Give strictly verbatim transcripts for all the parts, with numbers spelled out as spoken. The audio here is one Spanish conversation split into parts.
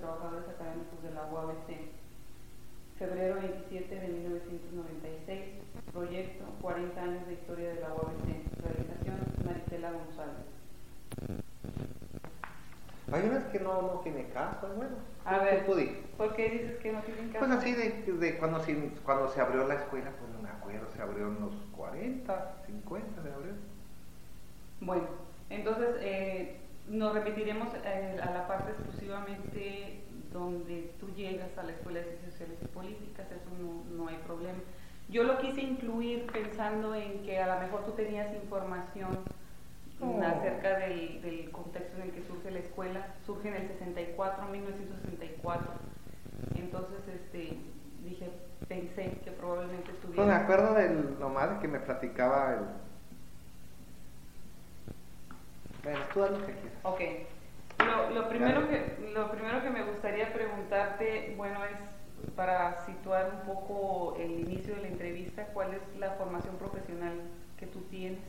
Trabajadores Académicos de la U A B C. Febrero veintisiete de mil novecientos noventa y seis, proyecto cuarenta años de historia de la U A B C, realización Marisela González. Hay unas que no, no tiene caso, bueno. A ver, ¿Tú di? ¿por qué dices que no tienen caso? Pues así de, de cuando, se, cuando se abrió la escuela, pues no me acuerdo, se abrió en los cuarenta, cincuenta se abrió. Bueno, entonces eh, nos remitiremos eh, a la parte exclusivamente donde tú llegas a la Escuela de Ciencias Sociales y Políticas, eso no, no hay problema. Yo lo quise incluir pensando en que a lo mejor tú tenías información oh. acerca del, del contexto en el que surge la escuela. Surge en el sesenta y cuatro, mil novecientos sesenta y cuatro. Entonces, este, dije, pensé que probablemente estuviera... Pues me acuerdo del nomás que me platicaba el... Bueno, tú haz lo que quieras. Ok. Lo, lo, primero que, lo primero que me gustaría preguntarte, bueno, es para situar un poco el inicio de la entrevista, ¿cuál es la formación profesional que tú tienes?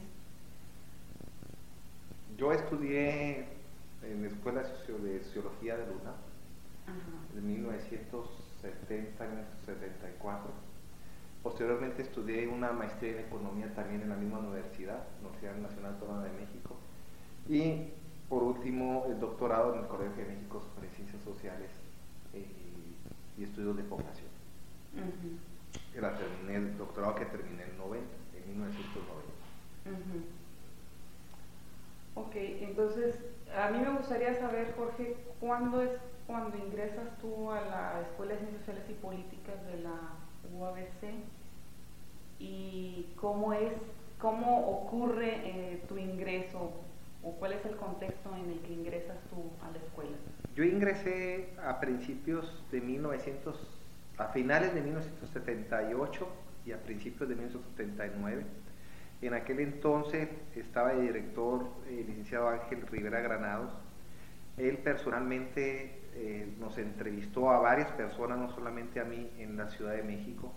Yo estudié en la Escuela de Sociología de Luna, de mil novecientos setenta a mil novecientos setenta y cuatro. Posteriormente estudié una maestría en Economía también en la misma universidad, Universidad Nacional Autónoma de México. Y por último, el doctorado en el Colegio de México sobre Ciencias Sociales eh, y Estudios de Población. Uh-huh. Era terminé, el doctorado que terminé en noventa, en mil novecientos noventa. Uh-huh. Ok, entonces, a mí me gustaría saber, Jorge, ¿cuándo es cuando ingresas tú a la Escuela de Ciencias Sociales y Políticas de la U A B C? ¿Y cómo es, cómo ocurre eh, tu ingreso? ¿O cuál es el contexto en el que ingresas tú a la escuela? Yo ingresé a principios de mil novecientos, a finales de mil novecientos setenta y ocho y a principios de mil novecientos setenta y nueve. En aquel entonces estaba de director el licenciado Ángel Rivera Granados. Él personalmente eh, nos entrevistó a varias personas, no solamente a mí, en la Ciudad de México,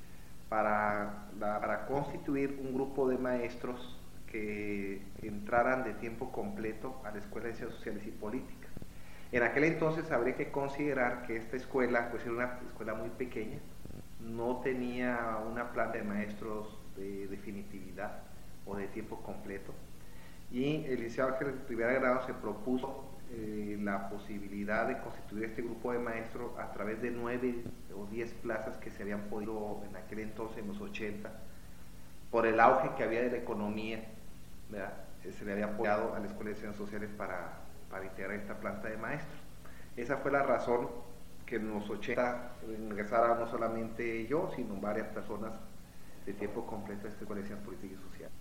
para, la, para constituir un grupo de maestros que entraran de tiempo completo a la Escuela de Ciencias Sociales y Políticas. En aquel entonces habría que considerar que esta escuela pues, era una escuela muy pequeña, no tenía una planta de maestros de definitividad o de tiempo completo, y el licenciado Ángel Rivera Granados se propuso eh, la posibilidad de constituir este grupo de maestros a través de nueve o diez plazas que se habían podido en aquel entonces, en los ochenta, por el auge que había de la economía, ¿verdad? Se le había apoyado a la Escuela de Ciencias Sociales para, para integrar esta planta de maestros. Esa fue la razón que en los ochenta ingresara no solamente yo, sino varias personas de tiempo completo a esta Escuela de Ciencias Políticas y Sociales.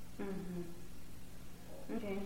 Uh-huh. Okay.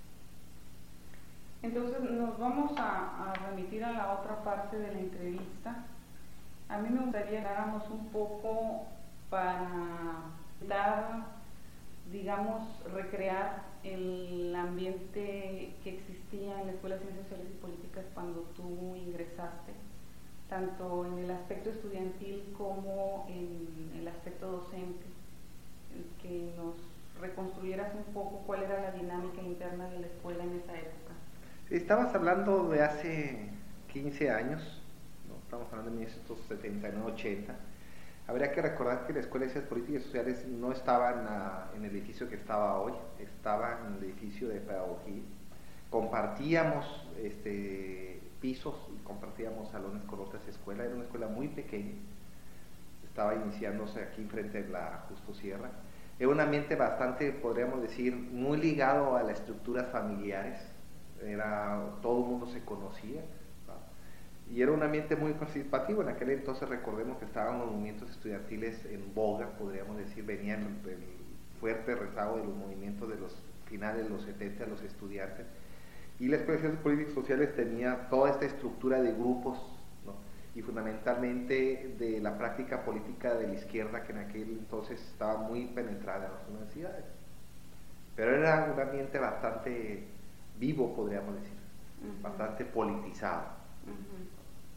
Entonces nos vamos a, a remitir a la otra parte de la entrevista. A mí me gustaría que habláramos un poco para dar, digamos, recrear el ambiente que existía en la Escuela de Ciencias Sociales y Políticas cuando tú ingresaste, tanto en el aspecto estudiantil como en el aspecto docente, que nos reconstruyeras un poco cuál era la dinámica interna de la escuela en esa época. Estabas hablando de hace quince años, ¿no? Estamos hablando de mil novecientos setenta y nueve ochenta. Habría que recordar que la Escuela de Ciencias Políticas y Sociales no estaba en, la, en el edificio que estaba hoy, estaba en el edificio de Pedagogía. Compartíamos este, pisos y compartíamos salones con otras escuelas, era una escuela muy pequeña, estaba iniciándose aquí frente a la Justo Sierra. Era un ambiente bastante, podríamos decir, muy ligado a las estructuras familiares, era, todo el mundo se conocía, ¿no? Y era un ambiente muy participativo. En aquel entonces recordemos que estaban los movimientos estudiantiles en boga, podríamos decir, venían del fuerte rezago de los movimientos de los finales de los setenta, los estudiantes, y la Escuela de Ciencias Políticas y Sociales tenía toda esta estructura de grupos, ¿no? Y fundamentalmente de la práctica política de la izquierda, que en aquel entonces estaba muy penetrada en las universidades. Pero era un ambiente bastante vivo, podríamos decir, uh-huh. Bastante politizado. Uh-huh.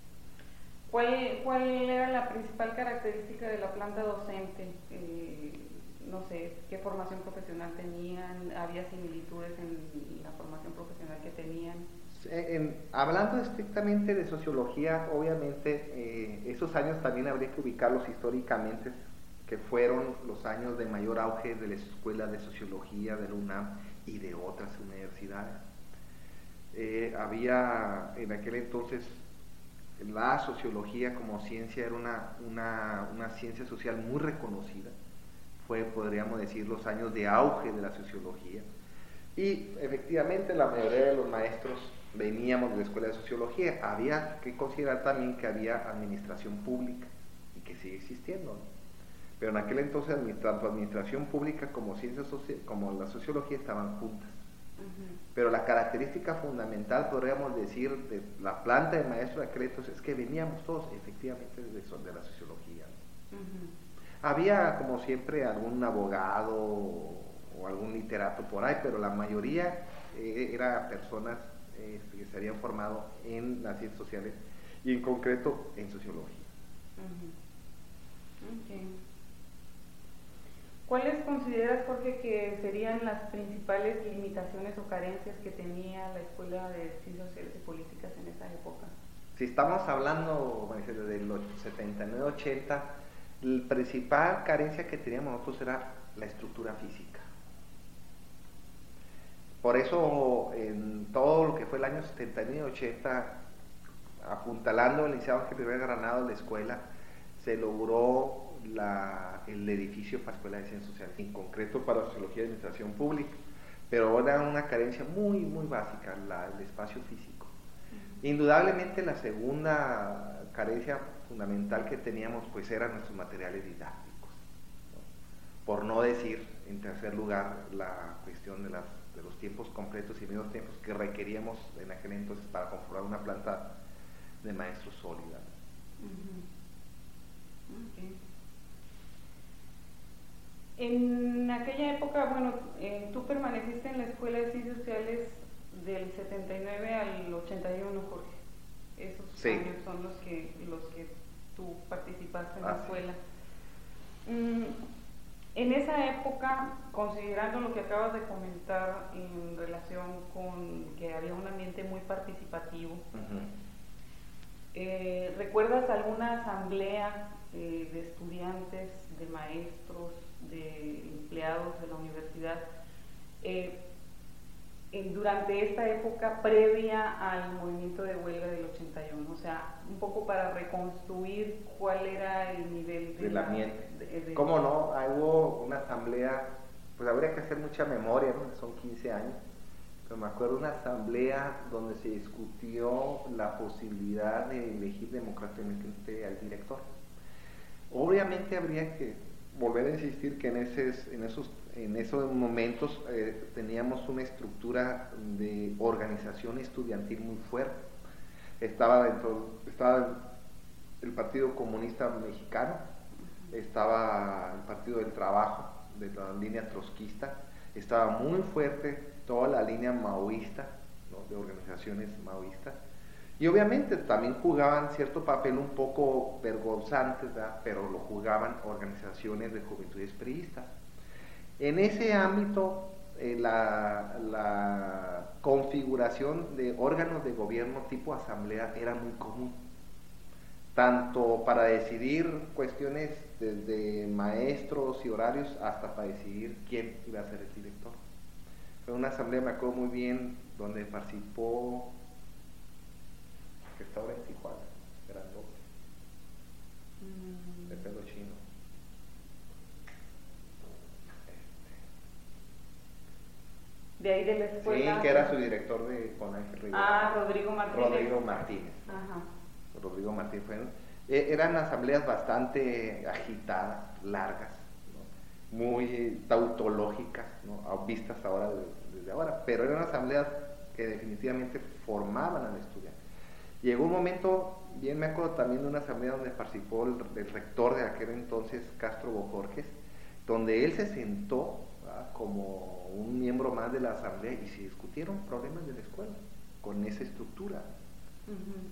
¿Cuál, ¿Cuál era la principal característica de la planta docente? Eh, no sé, ¿qué formación profesional tenían? ¿Había similitudes en la formación profesional que tenían? En, hablando estrictamente de sociología, obviamente eh, esos años también habría que ubicarlos históricamente, que fueron los años de mayor auge de la Escuela de Sociología de la UNAM y de otras universidades. Eh, había en aquel entonces la sociología como ciencia era una, una, una ciencia social muy reconocida, fue, podríamos decir, los años de auge de la sociología, y efectivamente la mayoría de los maestros veníamos de la Escuela de Sociología. Había que considerar también que había administración pública y que sigue existiendo, ¿no? Pero en aquel entonces tanto administración pública como ciencia social, como la sociología estaban juntas. Uh-huh. Pero la característica fundamental, podríamos decir, de la planta de maestro de aquel entonces es que veníamos todos efectivamente de, de la sociología, ¿no? Uh-huh. Había, como siempre, algún abogado o algún literato por ahí, pero la mayoría eh, era personas eh, que se habían formado en las ciencias sociales y en concreto en sociología. Uh-huh. Okay. ¿Cuáles consideras, Jorge, que serían las principales limitaciones o carencias que tenía la Escuela de Ciencias Sociales y Políticas en esa época? Si estamos hablando desde los setenta y nueve ochenta, la principal carencia que teníamos nosotros era la estructura física. Por eso, en todo lo que fue el año setenta y nueve ochenta, apuntalando el licenciado Ángel Rivera Granado de la escuela, se logró la, el edificio para la Escuela de Ciencias Sociales, en concreto para Sociología y Administración Pública, pero era una carencia muy, muy básica, la, el espacio físico. Uh-huh. Indudablemente la segunda carencia fundamental que teníamos pues eran nuestros materiales didácticos, ¿no? Por no decir, en tercer lugar, la cuestión de, las, de los tiempos completos y medios tiempos que requeríamos en aquel entonces para conformar una planta de maestros sólida. Uh-huh. Okay. En aquella época, bueno, eh, tú permaneciste en la Escuela de Ciencias Sociales del setenta y nueve al ochenta y uno, Jorge. Esos sí. años son los que, los que tú participaste en ah, la escuela. Sí. Mm, en esa época, considerando lo que acabas de comentar en relación con que había un ambiente muy participativo, uh-huh. eh, ¿recuerdas alguna asamblea eh, de estudiantes, de maestros, de empleados de la universidad eh, en, durante esta época previa al movimiento de huelga del ochenta y uno? O sea, un poco para reconstruir cuál era el nivel de del la, ambiente. De, de, ¿Cómo no? Ahí hubo una asamblea, pues habría que hacer mucha memoria, ¿no? Son quince años, pero me acuerdo de una asamblea donde se discutió la posibilidad de elegir democráticamente al director. Obviamente habría que volver a insistir que en, ese, en, esos, en esos momentos eh, teníamos una estructura de organización estudiantil muy fuerte. Estaba dentro, estaba el Partido Comunista Mexicano, estaba el Partido del Trabajo, de la línea trotskista, estaba muy fuerte toda la línea maoísta, ¿no? De organizaciones maoístas. Y obviamente también jugaban cierto papel un poco vergonzante, ¿verdad? Pero lo jugaban organizaciones de juventudes priistas. En ese ámbito, eh, la, la configuración de órganos de gobierno tipo asamblea era muy común, tanto para decidir cuestiones desde maestros y horarios hasta para decidir quién iba a ser el director. Fue una asamblea, me acuerdo muy bien, donde participó, que está ahora en Tijuana, grandote, mm. de pelo chino. Este. De ahí de la escuela. Sí, que era su director de con Ángel Rivera. Ah, Rodrigo Martínez. Rodrigo Martínez. Ajá. Rodrigo Martínez. Fue, eh, eran asambleas bastante agitadas, largas, ¿no? Muy tautológicas, ¿no? Vistas ahora desde, desde ahora, pero eran asambleas que definitivamente formaban al estudiante. Llegó un momento, bien me acuerdo también de una asamblea donde participó el, el rector de aquel entonces, Castro Bojorges, donde él se sentó, ¿verdad?, como un miembro más de la asamblea y se discutieron problemas de la escuela con esa estructura. Uh-huh.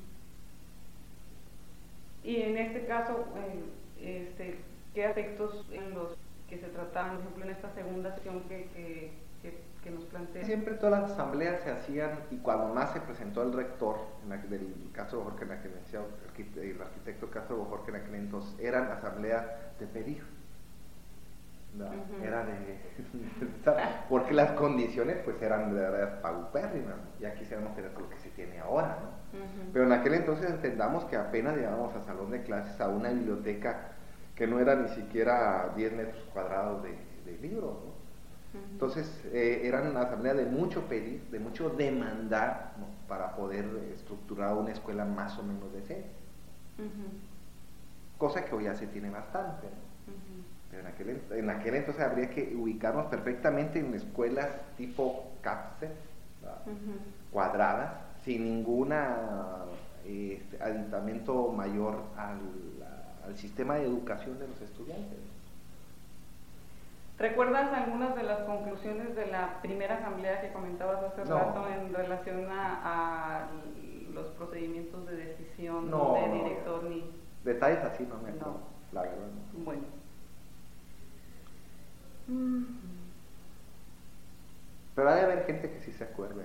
Y en este caso, eh, este, ¿qué aspectos en los que se trataban, por ejemplo, en esta segunda sesión que, que, que, que nos plantea. Siempre todas las asambleas se hacían, y cuando más se presentó el rector, en la, del Castro Bojorquez, en la que decía el arquitecto Castro Bojorquez en aquel entonces, eran asambleas de pedir. No, uh-huh. Era de, porque las condiciones pues eran de verdad paupérrimas, ¿no? Ya quisiéramos tener lo que se tiene ahora, ¿no? Uh-huh. Pero en aquel entonces entendamos que apenas llegábamos al salón de clases, a una biblioteca que no era ni siquiera diez metros cuadrados de, de libros, ¿no? Uh-huh. Entonces eh, eran una asamblea de mucho pedir, de mucho demandar, ¿no? Para poder estructurar una escuela más o menos decente. Uh-huh. Cosa que hoy ya se tiene bastante, ¿no? Uh-huh. En aquel, en aquel entonces habría que ubicarnos perfectamente en escuelas tipo CAPSE, uh-huh. cuadradas, sin ninguna este, aditamento mayor al, al sistema de educación de los estudiantes. ¿Recuerdas algunas de las conclusiones de la primera asamblea que comentabas hace no. rato en relación a, a los procedimientos de decisión no, de director? No, ni detalles así no me acuerdo, no. La verdad no. Bueno. Pero ha de haber gente que sí se acuerde.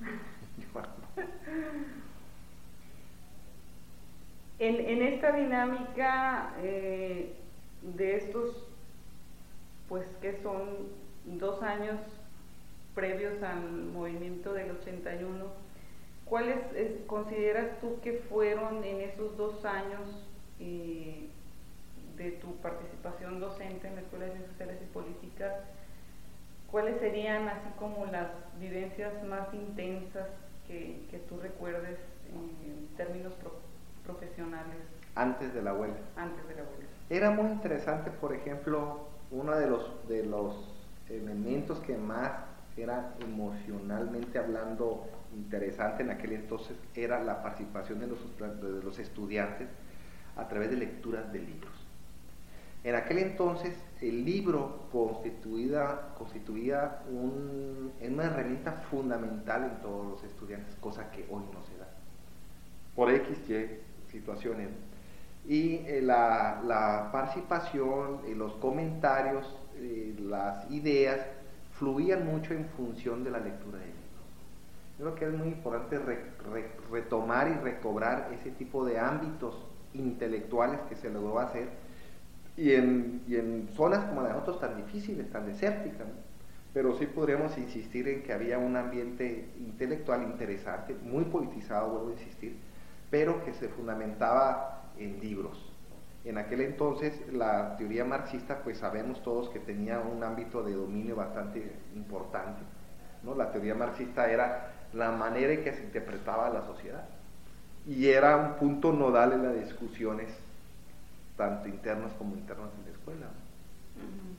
en, en esta dinámica eh, de estos, pues que son dos años previos al movimiento del ochenta y uno, ¿cuáles es, consideras tú que fueron en esos dos años eh, de tu participación docente en la Escuela de Ciencias Sociales y Políticas, cuáles serían así como las vivencias más intensas que, que tú recuerdes en términos pro, profesionales? Antes de la huelga. Antes de la huelga. Era muy interesante, por ejemplo, uno de los, de los elementos que más era emocionalmente hablando interesante en aquel entonces era la participación de los, de los estudiantes a través de lecturas de libros. En aquel entonces el libro constituía, constituía un, una herramienta fundamental en todos los estudiantes, cosa que hoy no se da, por X, Y situaciones. Y eh, la, la participación, eh, los comentarios, eh, las ideas fluían mucho en función de la lectura de libros. Yo creo que es muy importante re, re, retomar y recobrar ese tipo de ámbitos intelectuales que se logró hacer, y en, y en zonas como la de nosotros tan difíciles, tan desérticas, ¿no? Pero sí podríamos insistir en que había un ambiente intelectual interesante, muy politizado, vuelvo a insistir, pero que se fundamentaba en libros. En aquel entonces la teoría marxista, pues sabemos todos que tenía un ámbito de dominio bastante importante, ¿no? La teoría marxista era la manera en que se interpretaba la sociedad y era un punto nodal en las discusiones tanto internas como internas en la escuela. Uh-huh.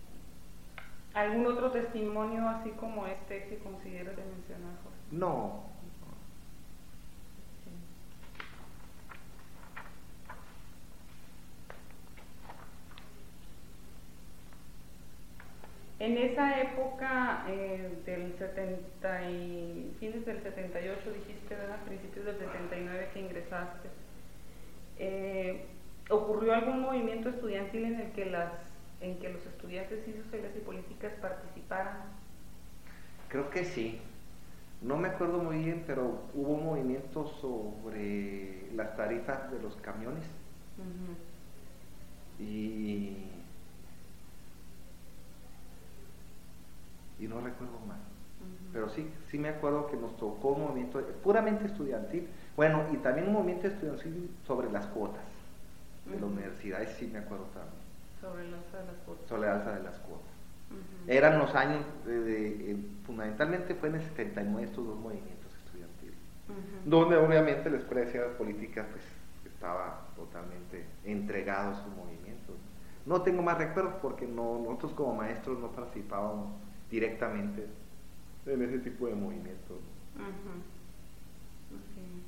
¿Algún otro testimonio así como este que consideras de mencionar, Jorge? No. En esa época eh, del setenta y fines del setenta y ocho dijiste, ¿verdad? Principios del setenta y nueve que ingresaste. Eh, ¿Ocurrió algún movimiento estudiantil en el que las en que los estudiantes de ciencias sociales y políticas participaran? Creo que sí. No me acuerdo muy bien, pero hubo un movimiento sobre las tarifas de los camiones. Uh-huh. Y y no recuerdo más. Uh-huh. Pero sí, sí me acuerdo que nos tocó un movimiento puramente estudiantil. Bueno, y también un movimiento estudiantil sobre las cuotas de uh-huh. la universidad, sí me acuerdo también. Sobre el alza de las cuotas. Sobre el alza de las cuotas. Uh-huh. Eran los años, de, de, de, fundamentalmente fue en el setenta y nueve estos dos movimientos estudiantiles, uh-huh. donde obviamente la Escuela de Ciencias Políticas pues estaba totalmente entregado a su movimiento. No tengo más recuerdos porque no, nosotros como maestros no participábamos directamente en ese tipo de movimientos. Uh-huh. Okay.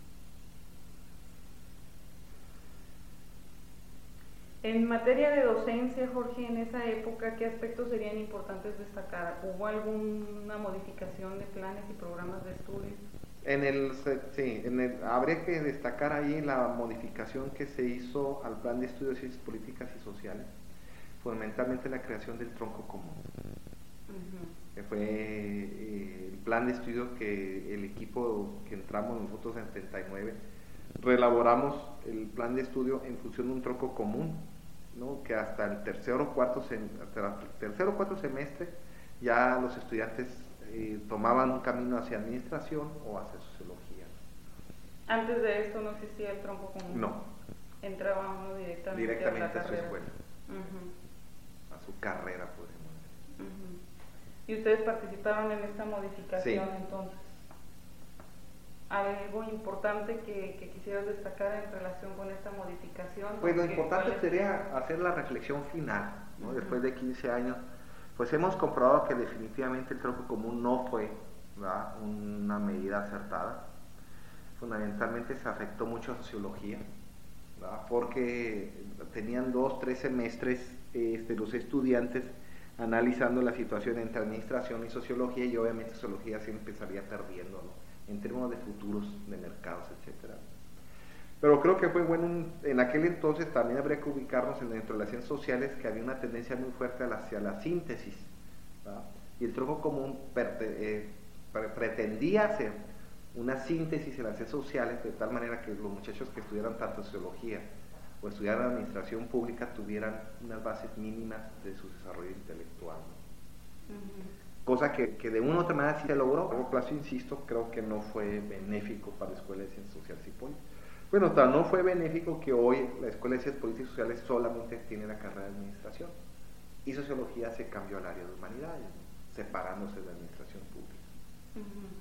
En materia de docencia, Jorge, en esa época, ¿qué aspectos serían importantes destacar? ¿Hubo alguna modificación de planes y programas de estudio? En el, sí, en el, habría que destacar ahí la modificación que se hizo al plan de estudios de ciencias políticas y sociales, fundamentalmente la creación del tronco común. Uh-huh. que fue eh, el plan de estudio que el equipo que entramos nosotros en setenta y nueve, reelaboramos el plan de estudio en función de un tronco común, ¿no? Que hasta el tercer o cuarto, sem hasta el tercer o cuarto semestre ya los estudiantes eh, tomaban un camino hacia administración o hacia sociología. Antes de esto no existía el tronco común. No. Entraba uno directamente, directamente a, a su escuela, uh-huh. a su carrera, podemos decir. Uh-huh. ¿Y ustedes participaron en esta modificación? Sí. Entonces? ¿Algo importante que, que quisieras destacar en relación con esta modificación? Pues lo ¿Qué, importante sería hacer la reflexión final, ¿no? Uh-huh. Después de quince años, pues hemos comprobado que definitivamente el tronco común no fue, ¿verdad?, una medida acertada. Fundamentalmente se afectó mucho a sociología, ¿verdad?, porque tenían dos, tres semestres este, los estudiantes analizando la situación entre administración y sociología, y obviamente sociología siempre estaría perdiendo, ¿no?, en términos de futuros de mercados, etcétera. Pero creo que fue bueno, en aquel entonces también habría que ubicarnos en, dentro de las ciencias sociales, que había una tendencia muy fuerte hacia la síntesis, ¿verdad?, y el tronco común eh, pretendía hacer una síntesis en las ciencias sociales de tal manera que los muchachos que estudiaran tanto sociología o estudiaran administración pública tuvieran unas bases mínimas de su desarrollo intelectual, ¿no? Uh-huh. Cosa que, que de una u otra manera sí se logró. A largo plazo, insisto, creo que no fue benéfico para la Escuela de Ciencias Sociales y Políticas. Bueno, tal no fue benéfico que hoy la Escuela de Ciencias Políticas y Sociales solamente tiene la carrera de administración, y sociología se cambió al área de humanidades, ¿no?, separándose de la administración pública. Uh-huh.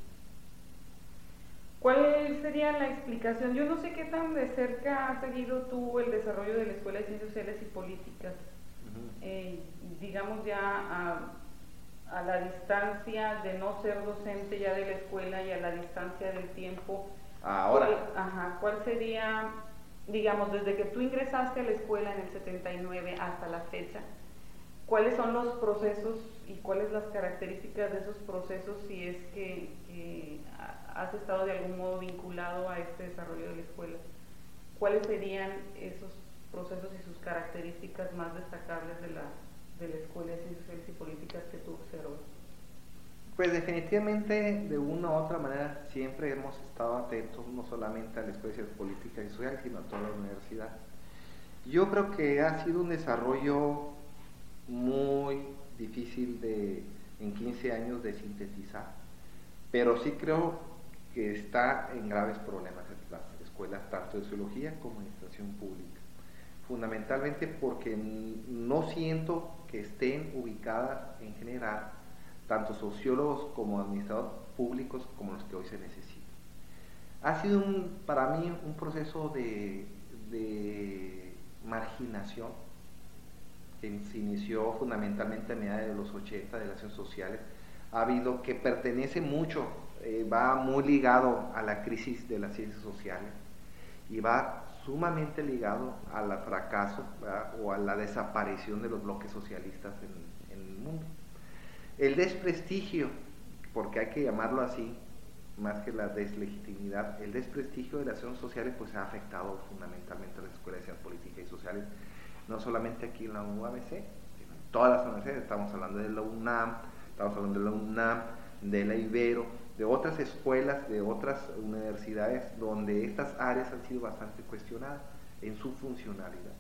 ¿Cuál sería la explicación? Yo no sé qué tan de cerca has seguido tú el desarrollo de la Escuela de Ciencias Sociales y Políticas, uh-huh. eh, digamos ya a, a la distancia de no ser docente ya de la escuela y a la distancia del tiempo. Ahora. ¿Cuál, ajá, ¿cuál sería, digamos, desde que tú ingresaste a la escuela en el setenta y nueve hasta la fecha, cuáles son los procesos y cuáles las características de esos procesos, si es que, que has estado de algún modo vinculado a este desarrollo de la escuela? ¿Cuáles serían esos procesos y sus características más destacables de la, de la Escuela de Ciencias Sociales y Políticas que tú observas? Pues definitivamente, de una u otra manera, siempre hemos estado atentos no solamente a la Escuela de Ciencias Políticas y Sociales, sino a toda la universidad. Yo creo que ha sido un desarrollo muy difícil de, en quince años, de sintetizar, pero sí creo que está en graves problemas en las escuelas, tanto de sociología como administración pública, fundamentalmente porque no siento que estén ubicadas en general tanto sociólogos como administradores públicos como los que hoy se necesitan. Ha sido un, para mí un proceso de, de marginación que se inició fundamentalmente a mediados de los ochenta de las ciencias sociales. Ha habido, que pertenece mucho, eh, va muy ligado a la crisis de las ciencias sociales y va sumamente ligado al fracaso, ¿verdad?, o a la desaparición de los bloques socialistas en, en el mundo. El desprestigio, porque hay que llamarlo así, más que la deslegitimidad, el desprestigio de las ciencias sociales pues ha afectado fundamentalmente a las escuelas de ciencias políticas y sociales, no solamente aquí en la U A B C, sino en todas las universidades. Estamos hablando de la UNAM, estamos hablando de la UNAM, de la Ibero, de otras escuelas, de otras universidades donde estas áreas han sido bastante cuestionadas en su funcionalidad.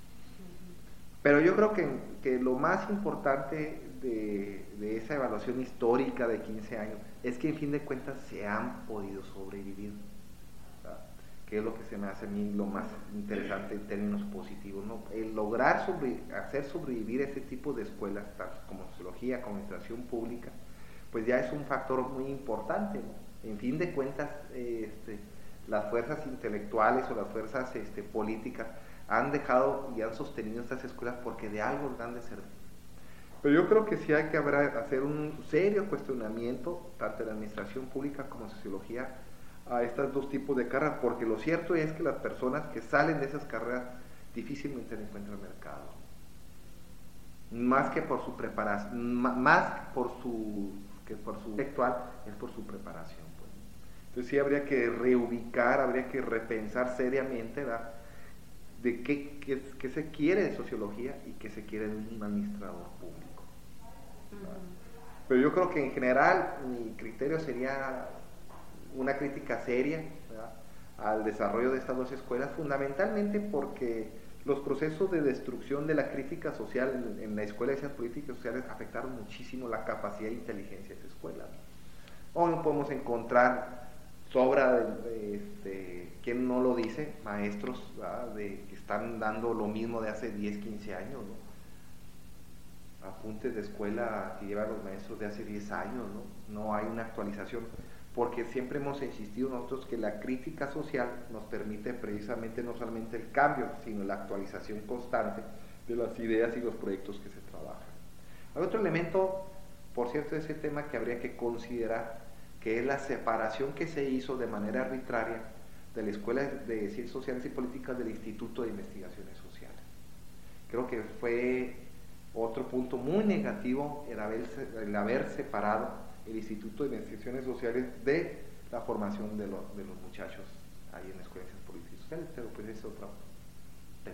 Pero yo creo que, que lo más importante de, de esa evaluación histórica de quince años es que en fin de cuentas se han podido sobrevivir, ¿verdad?, que es lo que se me hace a mí lo más interesante en términos positivos, ¿no? El lograr sobre, hacer sobrevivir ese tipo de escuelas, tanto como sociología como administración pública, pues ya es un factor muy importante, ¿no? En fin de cuentas, eh, este, las fuerzas intelectuales o las fuerzas este, políticas han dejado y han sostenido estas escuelas porque de algo han de servir. Pero yo creo que sí hay que hacer un serio cuestionamiento, tanto en la administración pública como en sociología, a estos dos tipos de carreras, porque lo cierto es que las personas que salen de esas carreras difícilmente encuentran mercado. Más que por su preparación, más por su, que por su intelectual, es por su preparación, pues. Entonces sí habría que reubicar, habría que repensar seriamente, ¿verdad?, de qué, qué, qué se quiere de sociología y qué se quiere de un administrador público. Uh-huh. Pero yo creo que en general mi criterio sería una crítica seria, ¿verdad?, al desarrollo de estas dos escuelas, fundamentalmente porque los procesos de destrucción de la crítica social en, en la Escuela de Ciencias Políticas y Sociales afectaron muchísimo la capacidad e inteligencia de esa escuela. Hoy no podemos encontrar sobra, de, este, ¿quién no lo dice? Maestros, ¿verdad?, de, que están dando lo mismo de hace diez, quince años, ¿no? Apuntes de escuela que llevan los maestros de hace diez años, ¿no? No hay una actualización, porque siempre hemos insistido nosotros que la crítica social nos permite precisamente no solamente el cambio, sino la actualización constante de las ideas y los proyectos que se trabajan. Hay otro elemento, por cierto, de ese tema que habría que considerar, que es la separación que se hizo de manera arbitraria de la Escuela de Ciencias Sociales y Políticas del Instituto de Investigaciones Sociales. Creo que fue otro punto muy negativo el haber, el haber separado el Instituto de Investigaciones Sociales de la formación de, lo, de los muchachos ahí en la Escuela de Ciencias Políticas y Sociales, pero pues es otro tema.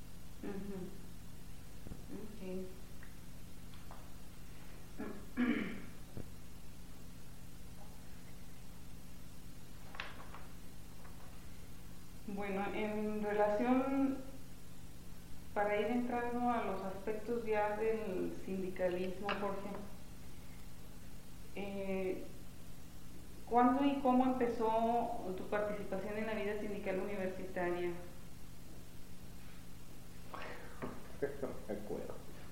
Uh-huh. Okay. Bueno, en relación, para ir entrando a los aspectos ya del sindicalismo, Jorge, eh, ¿cuándo y cómo empezó tu participación en la vida sindical universitaria? No me acuerdo.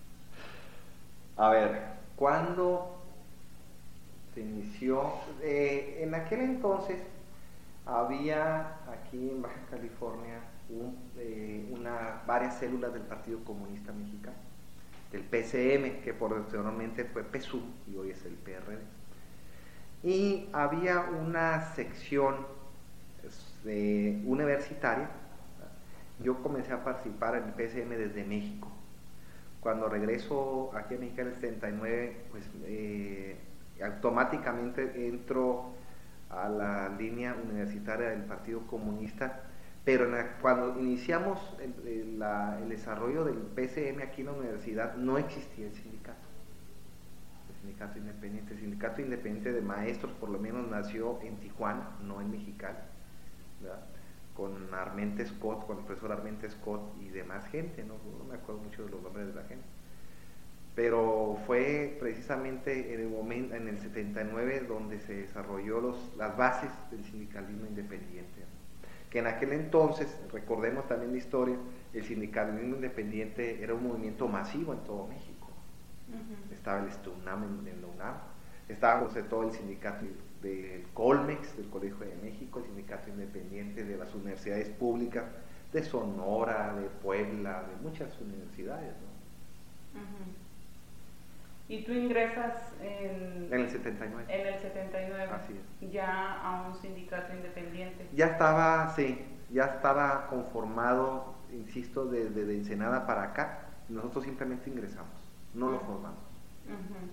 A ver, ¿cuándo se inició? Eh, en aquel entonces había aquí en Baja California un, eh, una, varias células del Partido Comunista Mexicano, del P C M, que posteriormente fue P S U M y hoy es el P R D. Y había una sección este, universitaria. Yo comencé a participar en el P C M desde México. Cuando regreso aquí a México en el setenta y nueve, pues eh, automáticamente entro a la línea universitaria del Partido Comunista, pero la, cuando iniciamos el, el, la, el desarrollo del P C M aquí en la universidad no existía el sindicato, el sindicato independiente. El sindicato independiente de maestros por lo menos nació en Tijuana, no en Mexicali, ¿verdad?, con Armente Scott, con el profesor Armente Scott y demás gente, no, no me acuerdo mucho de los nombres de la gente, pero fue precisamente en el momento, en el setenta y nueve, donde se desarrolló los, las bases del sindicalismo independiente, que en aquel entonces, recordemos también la historia, el sindicalismo independiente era un movimiento masivo en todo México. Uh-huh. Estaba el STUNAM en, en la UNAM, estaba sobre todo el sindicato del Colmex, del Colegio de México, el sindicato independiente de las universidades públicas de Sonora, de Puebla, de muchas universidades, ¿no? Uh-huh. ¿Y tú ingresas en, en el setenta y nueve? En el setenta y nueve. Así es. Ya a un sindicato independiente. Ya estaba, sí, ya estaba conformado, insisto, desde de Ensenada para acá. Nosotros simplemente ingresamos, no lo formamos. Uh-huh.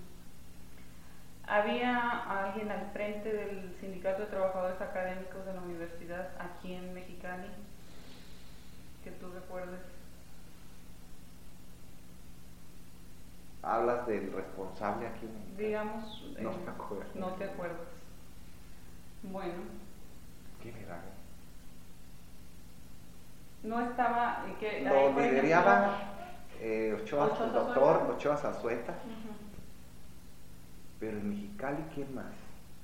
¿Había alguien al frente del Sindicato de Trabajadores Académicos de la universidad aquí en Mexicali que tú recuerdes? ¿Hablas del responsable aquí? Digamos, no, eh, me acuerdo. No te acuerdas. Bueno. ¿Quién era? No estaba... Que, Lo lideraba eh, Ochoa, Ochoa el doctor Ochoa Zazueta. Uh-huh. Pero en Mexicali, ¿quién más?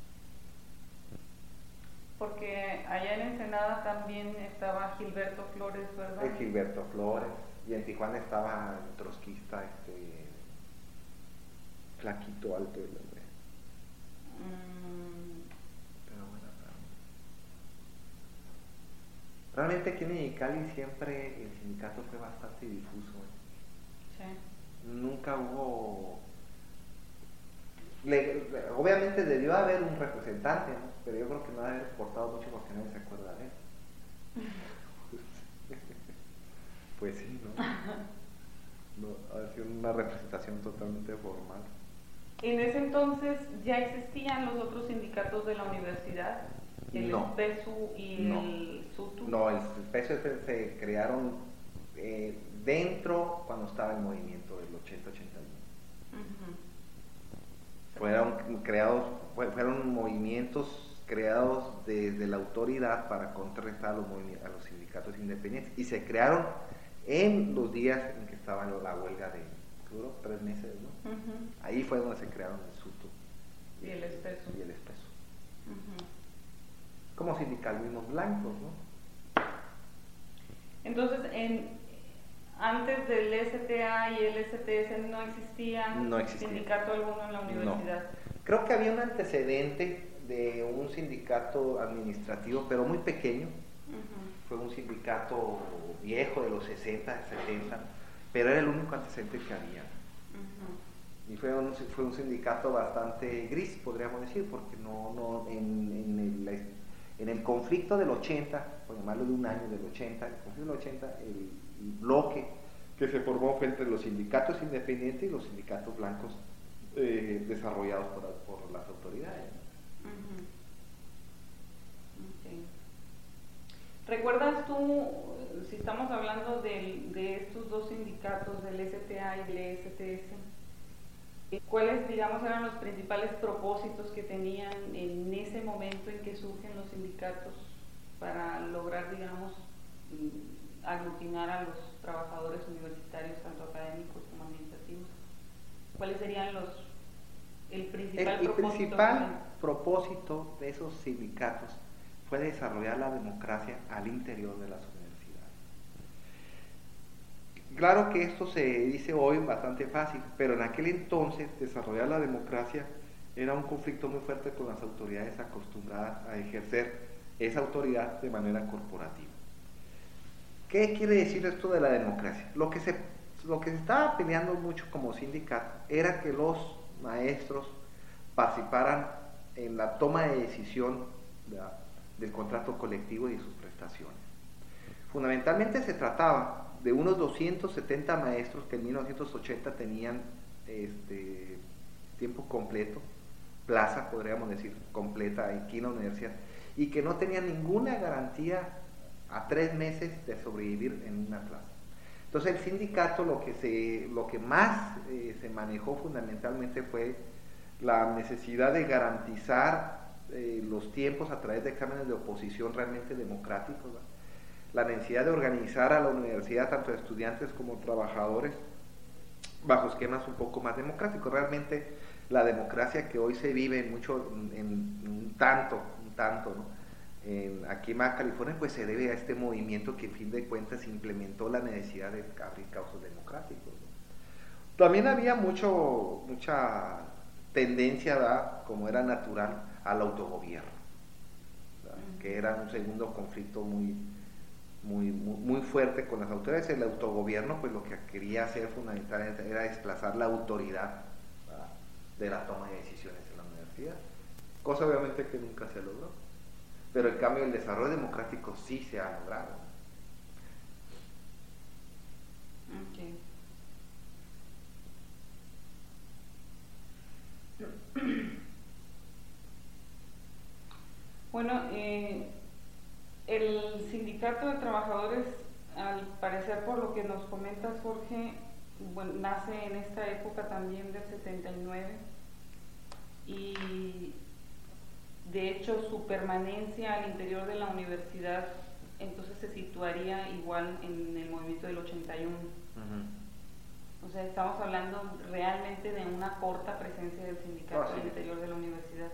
Porque allá en Ensenada también estaba Gilberto Flores, ¿verdad? El Gilberto Flores. Y en Tijuana estaba el trotskista, este... flaquito, alto el hombre. Mm. Pero bueno, no. Realmente aquí en Mexicali siempre el sindicato fue bastante difuso. Sí. Nunca hubo... Le, obviamente debió haber un representante, ¿no? Pero yo creo que no debe haber exportado mucho porque nadie se acuerda de él. Pues sí, ¿no? No, ha sido una representación totalmente formal. En ese entonces ya existían los otros sindicatos de la universidad, el no. P S U y no. el SUTU. No, el P S U se crearon eh, dentro cuando estaba el movimiento del ochenta ochenta y uno. Uh-huh. O Fueron creados, fueron movimientos creados desde la autoridad para contrarrestar a los, a los sindicatos independientes y se crearon en los días en que estaba la huelga de, duró tres meses, ¿no? Uh-huh. Ahí fue donde se crearon el SUTU y el Espeso. Y el Espeso. Uh-huh. Como sindicalismos blancos, ¿no? Entonces, en, antes del S T A y el S T S no existía, no existía sindicato alguno en la universidad. No. Creo que había un antecedente de un sindicato administrativo, pero muy pequeño. Uh-huh. Fue un sindicato viejo de los sesenta, setenta, pero era el único antecedente que había. Uh-huh. Y fue un, fue un sindicato bastante gris, podríamos decir, porque no, no en, en, el, en el conflicto del ochenta, por llamarlo de un año del ochenta, el conflicto del ochenta, el, el bloque que se formó fue entre los sindicatos independientes y los sindicatos blancos eh, desarrollados por, por las autoridades. Uh-huh. Okay. ¿Recuerdas tú, si estamos hablando de, de estos dos sindicatos, del S T A y del S T S, cuáles, digamos, eran los principales propósitos que tenían en ese momento en que surgen los sindicatos para lograr, digamos, aglutinar a los trabajadores universitarios, tanto académicos como administrativos? ¿Cuáles serían los, el principal el, el propósito? principal propósito de esos sindicatos fue desarrollar la democracia al interior de las universidades. Claro que esto se dice hoy bastante fácil, pero en aquel entonces desarrollar la democracia era un conflicto muy fuerte con las autoridades acostumbradas a ejercer esa autoridad de manera corporativa. ¿Qué quiere decir esto de la democracia? Lo que se, lo que se estaba peleando mucho como sindicato era que los maestros participaran en la toma de decisión de, del contrato colectivo y de sus prestaciones. Fundamentalmente se trataba de unos doscientos setenta maestros que en mil novecientos ochenta tenían este, tiempo completo, plaza, podríamos decir, completa aquí en la universidad, y que no tenían ninguna garantía a tres meses de sobrevivir en una plaza. Entonces el sindicato lo que, se, lo que más eh, se manejó fundamentalmente fue la necesidad de garantizar eh, los tiempos a través de exámenes de oposición realmente democráticos, ¿verdad? La necesidad de organizar a la universidad, tanto de estudiantes como trabajadores, bajo esquemas un poco más democráticos. Realmente la democracia que hoy se vive en mucho, en, en un tanto, un tanto, ¿no? En, aquí en Baja California, pues se debe a este movimiento que en fin de cuentas implementó la necesidad de abrir cauces democráticos, ¿no? También había mucho, mucha tendencia, ¿verdad?, como era natural, al autogobierno, ¿verdad?, que era un segundo conflicto muy, muy, muy, muy fuerte con las autoridades. El autogobierno, pues lo que quería hacer fundamentalmente era desplazar la autoridad, ¿verdad?, de la toma de decisiones en la universidad, cosa obviamente que nunca se logró. Pero en cambio el desarrollo democrático sí se ha logrado. Okay. Bueno, eh, el sindicato de trabajadores, al parecer por lo que nos comentas, Jorge, bueno, nace en esta época también del setenta y nueve y de hecho su permanencia al interior de la universidad entonces se situaría igual en el movimiento del ochenta y uno. Uh-huh. O sea, estamos hablando realmente de una corta presencia del sindicato oh, sí. al interior de la universidad.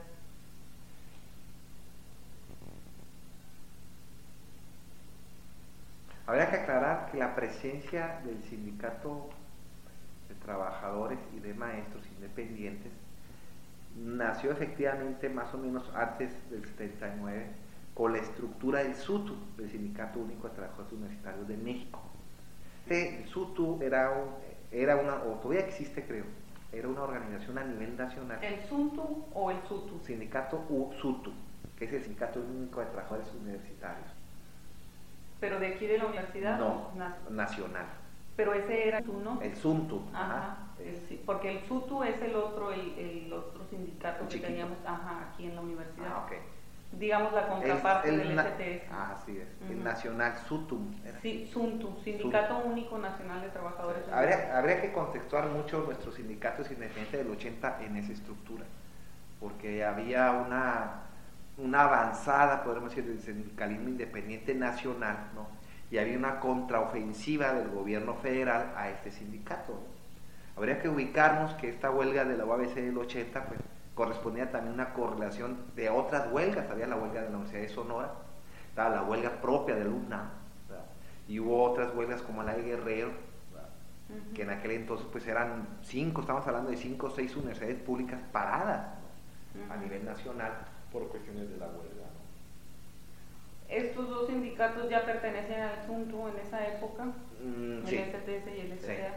Habría que aclarar que la presencia del sindicato de trabajadores y de maestros independientes nació efectivamente más o menos antes del setenta y nueve con la estructura del SUTU, del Sindicato Único de Trabajadores Universitarios de México. Este SUTU era, un, era una, o todavía existe creo, era una organización a nivel nacional. ¿El SUTU o el SUTU? Sindicato U SUTU, que es el Sindicato Único de Trabajadores Universitarios. ¿Pero de aquí de la universidad? No, nacional. Pero ese era tú, ¿no? El SUNTU. Ajá. Ajá. El, porque el SUTU es el otro, el, el otro sindicato el que chiquito. teníamos ajá, aquí en la universidad. Ah, ok. digamos, la contraparte el, el, del na- S T S. Ah, así es, Ujú. el Nacional SUTUM. Era. Sí, SUNTU, Sindicato Único Nacional de Trabajadores. Habría, habría que contextuar mucho nuestros sindicatos independientes del ochenta en esa estructura, porque había una, una avanzada, podemos decir, del sindicalismo independiente nacional, ¿no? Y había una contraofensiva del gobierno federal a este sindicato, ¿no? Habría que ubicarnos que esta huelga de la U A B C del ochenta, pues, correspondía también a una correlación de otras huelgas. Había la huelga de la Universidad de Sonora, estaba la huelga propia del UNAM, ¿verdad? Y hubo otras huelgas como la de Guerrero, uh-huh, que en aquel entonces pues eran cinco, estamos hablando de cinco o seis universidades públicas paradas, ¿no? Uh-huh, a nivel nacional por cuestiones de la huelga, ¿no? ¿Estos dos sindicatos ya pertenecen al SUNTU en esa época? Mm, el sí. S T S y el S T A. Sí.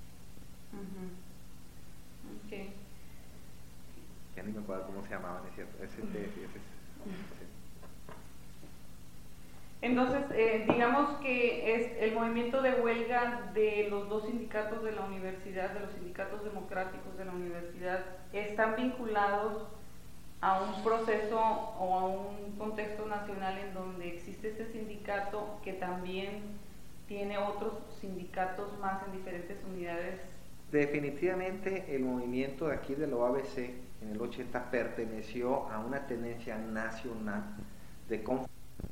Uh-huh. Okay. Ya ni me acuerdo cómo se llamaban, es cierto. S T S, uh-huh. Sí. Entonces, eh, digamos que es el movimiento de huelga de los dos sindicatos de la universidad, de los sindicatos democráticos de la universidad, están vinculados a un proceso o a un contexto nacional en donde existe este sindicato que también tiene otros sindicatos más en diferentes unidades. Definitivamente el movimiento de aquí de la O A B C en el ochenta perteneció a una tendencia nacional de conf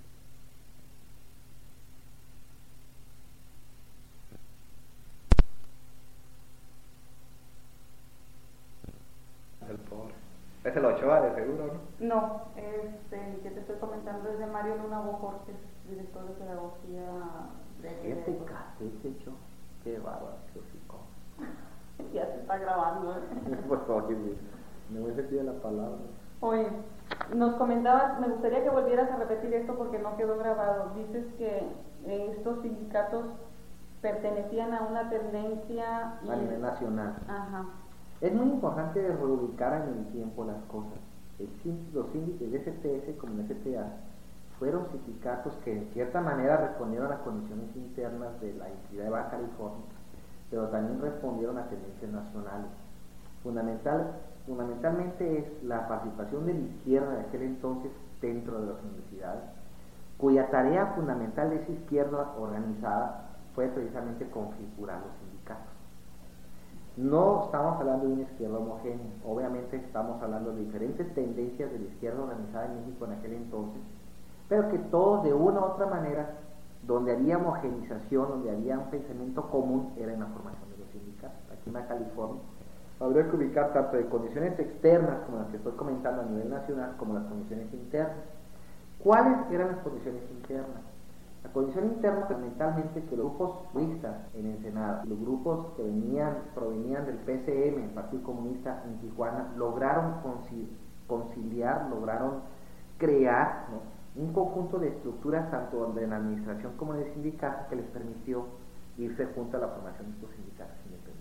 el pobre. Es el Ochoa de seguro, ¿no? No, este, el que te estoy comentando es de Mario Luna Bojorquez, director de pedagogía de... Este casete, hecho, qué bárbaro, qué hocico. Ya se está grabando, ¿eh? Pues oye, me voy a repetir la palabra. Oye, nos comentabas, me gustaría que volvieras a repetir esto porque no quedó grabado. Dices que eh, estos sindicatos pertenecían a una tendencia... A nivel nacional. Ajá. Es muy importante reubicar en el tiempo las cosas. El, los síndicos del S T S como el S T A fueron sindicatos que en cierta manera respondieron a condiciones internas de la entidad de Baja California, pero también respondieron a tendencias nacionales. Fundamental, fundamentalmente es la participación de la izquierda de aquel entonces dentro de las universidades, cuya tarea fundamental de esa izquierda organizada fue precisamente configurar los sindicatos. No estamos hablando de una izquierda homogénea, obviamente estamos hablando de diferentes tendencias de la izquierda organizada en México en aquel entonces, pero que todos de una u otra manera, donde había homogenización, donde había un pensamiento común, era en la formación de los sindicatos. Aquí en Baja California habría que ubicar tanto de condiciones externas como las que estoy comentando a nivel nacional, como las condiciones internas. ¿Cuáles eran las condiciones internas? La condición interna fundamentalmente que los grupos huistas en Ensenada, los grupos que venían, provenían del P C M, el Partido Comunista en Tijuana, lograron conciliar, lograron crear, ¿no?, un conjunto de estructuras tanto de la administración como del sindicato que les permitió irse junto a la formación de estos sindicatos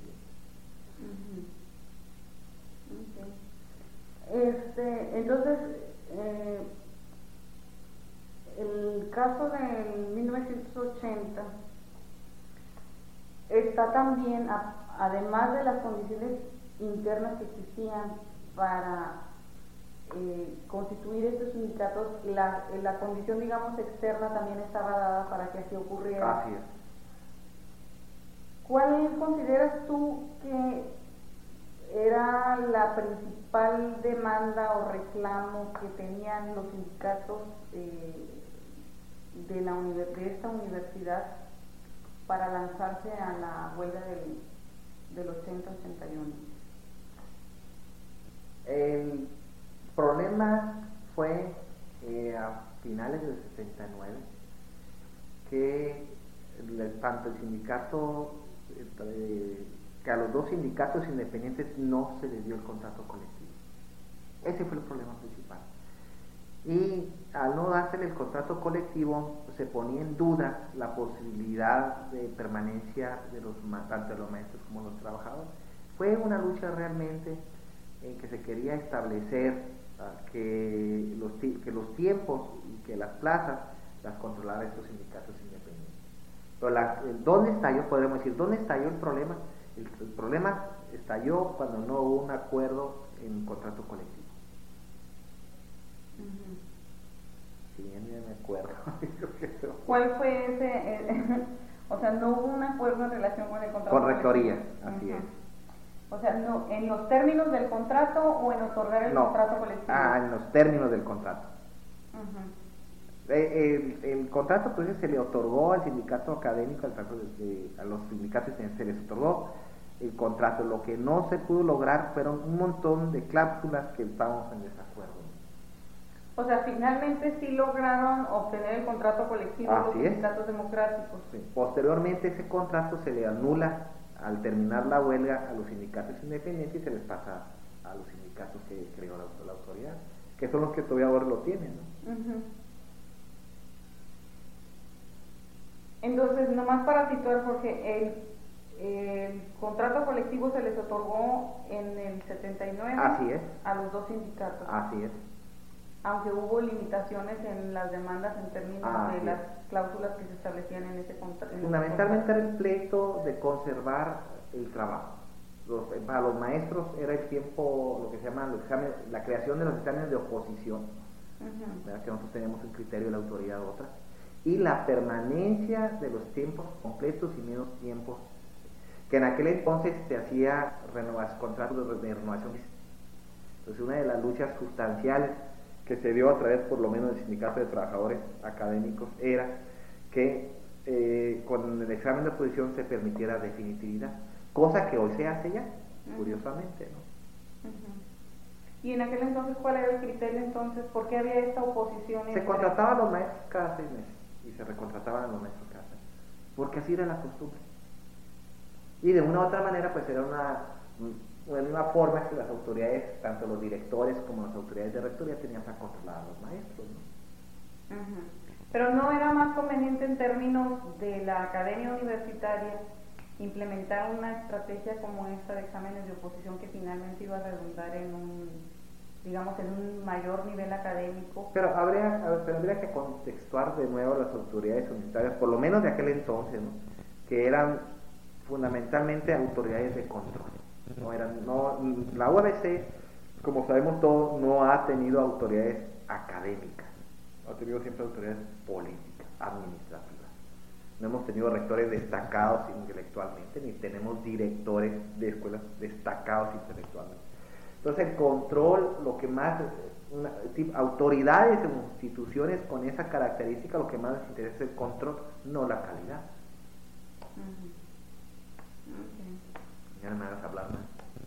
independientes. Uh-huh. Okay. Este, entonces, eh, el caso de mil novecientos ochenta está también, a, además de las condiciones internas que existían para eh, constituir estos sindicatos, la, la condición, digamos, externa también estaba dada para que así ocurriera. Así es. ¿Cuál consideras tú que era la principal demanda o reclamo que tenían los sindicatos eh, de, la de esta universidad para lanzarse a la huelga del, del ochenta ochenta y uno? El problema fue eh, a finales del setenta y nueve que el, tanto el sindicato eh, que a los dos sindicatos independientes no se les dio el contrato colectivo. Ese fue el problema principal. Y al no dársele el contrato colectivo, se ponía en duda la posibilidad de permanencia de los, tanto de los maestros como de los trabajadores. Fue una lucha realmente en que se quería establecer uh, que, los, que los tiempos y que las plazas las controlaran estos sindicatos independientes. Pero la, ¿dónde estalló? Podríamos decir, ¿dónde estalló el problema? El, el problema estalló cuando no hubo un acuerdo en contrato colectivo. Uh-huh. Sí, ya ni me acuerdo. ¿Cuál fue ese? eh, o sea, no hubo un acuerdo en relación con el contrato Con rectoría, colectivo? así Ujú. es. O sea, no, ¿en los términos del contrato o en otorgar el No, contrato colectivo? ah, en los términos del contrato. Ujú. Eh, El, el contrato pues se le otorgó al sindicato académico, al caso de- de- a los sindicatos se les otorgó el contrato. Lo que no se pudo lograr fueron un montón de cláusulas que estábamos en desacuerdo. O sea, finalmente sí lograron obtener el contrato colectivo los Así es. sindicatos democráticos. Sí. Posteriormente ese contrato se le anula al terminar la huelga a los sindicatos independientes y se les pasa a los sindicatos que creó la, la autoridad, que son los que todavía ahora lo tienen, ¿no? Ujú. Entonces, nomás para situar, Jorge, el, el contrato colectivo se les otorgó en el setenta y nueve Así es. a los dos sindicatos, Así es. aunque hubo limitaciones en las demandas en términos Así de las es. cláusulas que se establecían en ese contra- en ese Fundamentalmente contrato. era el pleito de conservar el trabajo. Los- para los maestros era el tiempo, lo que se llama los exámenes, la creación de los exámenes de oposición, Ujú. ¿verdad? Que nosotros teníamos un criterio de la autoridad otra, y la permanencia de los tiempos completos y menos tiempos, que en aquel entonces se hacía renovación, contratos de, de renovación. Entonces una de las luchas sustanciales que se dio a través por lo menos del sindicato de trabajadores académicos era que eh, con el examen de oposición se permitiera definitividad, cosa que hoy se hace ya, curiosamente, ¿no? Ujú. ¿Y en aquel entonces cuál era el criterio entonces? ¿Por qué había esta oposición? Se entre- contrataban a los maestros cada seis meses y se recontrataban a los maestros cada seis meses, porque así era la costumbre. Y de una u otra manera, pues era una, una forma que las autoridades, tanto los directores como las autoridades de rectoría, tenían para controlar a los maestros, ¿no? Ujú. Pero no era más conveniente en términos de la academia universitaria implementar una estrategia como esta de exámenes de oposición que finalmente iba a redundar en un, digamos, en un mayor nivel académico. Pero habría, a ver, pero habría que contextuar de nuevo a las autoridades universitarias, por lo menos de aquel entonces, ¿no? Que eran fundamentalmente autoridades de control. No eran, no, la U A B C, como sabemos todos, no ha tenido autoridades académicas, ha tenido siempre autoridades políticas, administrativas. No hemos tenido rectores destacados intelectualmente, ni tenemos directores de escuelas destacados intelectualmente. Entonces el control, lo que más, una, tipo, autoridades o instituciones con esa característica, lo que más les interesa es el control, no la calidad. Ujú. Okay. Ya no me hagas hablar más.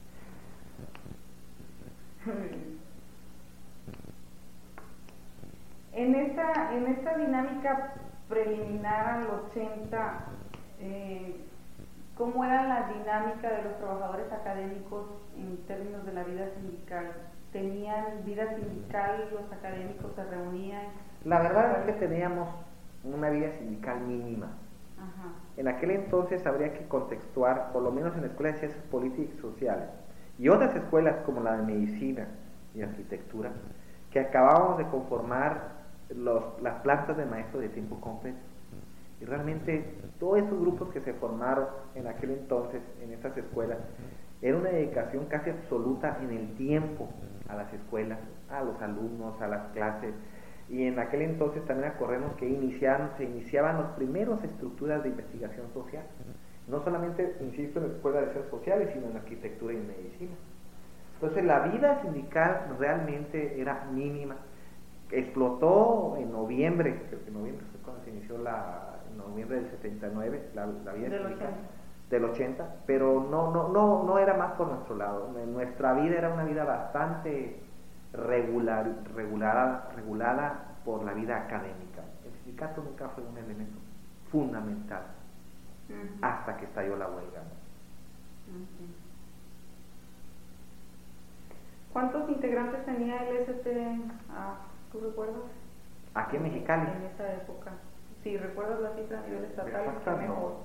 En esta, en esta dinámica preliminar al ochenta, eh, ¿cómo era la dinámica de los trabajadores académicos en términos de la vida sindical? ¿Tenían vida sindical, los académicos se reunían? La verdad es que teníamos una vida sindical mínima. Ajá. En aquel entonces habría que contextuar, por lo menos en la Escuela de Ciencias Políticas y Sociales, y otras escuelas como la de Medicina y Arquitectura, que acabábamos de conformar los, las plantas de maestros de tiempo completo. Y realmente todos esos grupos que se formaron en aquel entonces en estas escuelas, era una dedicación casi absoluta en el tiempo a las escuelas, a los alumnos, a las clases. Y en aquel entonces también acordemos que iniciaron, se iniciaban las primeras estructuras de investigación social, no solamente, insisto, en la Escuela de Ciencias Sociales, sino en Arquitectura y en Medicina. Entonces la vida sindical realmente era mínima. Explotó en noviembre, creo que en noviembre fue cuando se inició la, en noviembre del setenta y nueve, la, la vida Del sindical, ochenta. del ochenta, pero no, no, no, no era más por nuestro lado. Nuestra vida era una vida bastante regular, regulada, regulada por la vida académica. El sindicato nunca fue un elemento fundamental Ujú. hasta que estalló la huelga. Okay. ¿Cuántos integrantes tenía el S T A? ¿Tú recuerdas? Aquí en Mexicali. En esa época. Si recuerdas la cifra a nivel estatal, Exacta, qué no. mejor.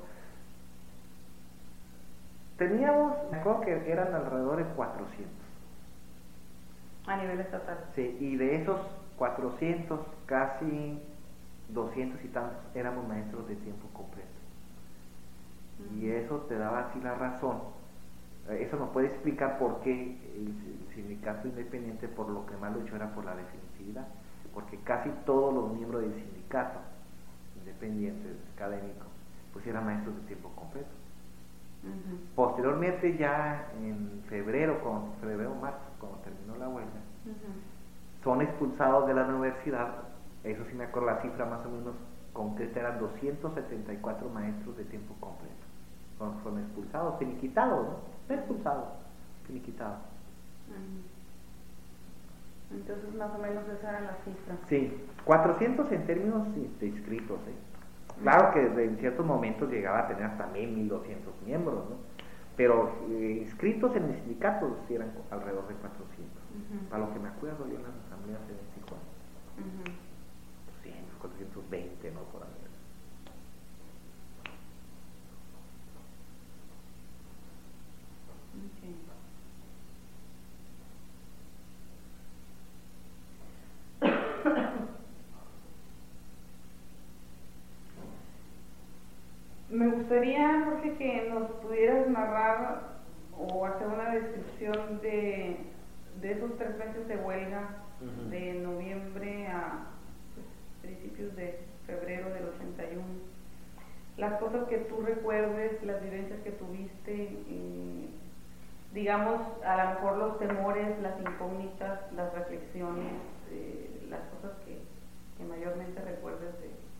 Teníamos, me acuerdo que eran alrededor de cuatrocientos. A nivel estatal. Sí, y de esos cuatrocientos, casi doscientos y tantos éramos maestros de tiempo completo. Ujú. Y eso te daba así la razón. Eso nos puede explicar por qué el sindicato independiente, por lo que más luchó, era por la definitividad. porque casi todos los miembros del sindicato, independientes, académicos, pues eran maestros de tiempo completo. Uh-huh. Posteriormente, ya en febrero, con febrero marzo, cuando terminó la huelga, uh-huh, son expulsados de la universidad. Eso sí me acuerdo, la cifra más o menos concreta eran doscientos setenta y cuatro maestros de tiempo completo. Son, son expulsados, finiquitados, ¿no? No expulsados, finiquitados. Uh-huh. Entonces, más o menos esa era la cifra. Sí, cuatrocientos en términos de inscritos, ¿eh? Claro que en ciertos momentos llegaba a tener hasta mil, mil doscientos miembros, ¿no? Pero eh, inscritos en el sindicato sí eran alrededor de cuatrocientos. Uh-huh. A lo que me acuerdo yo en las asambleas de Tijuana. Uh-huh. doscientos, cuatrocientos veinte, ¿no? Por ahí. Okay. Me gustaría, Jorge, que nos pudieras narrar o hacer una descripción de, de esos tres meses de huelga, uh-huh, de noviembre a pues, principios de febrero del ochenta y uno. Las cosas que tú recuerdes, las vivencias que tuviste, eh, digamos, a lo mejor los temores, las incógnitas, las reflexiones, eh, las cosas que, que mayormente recuerdes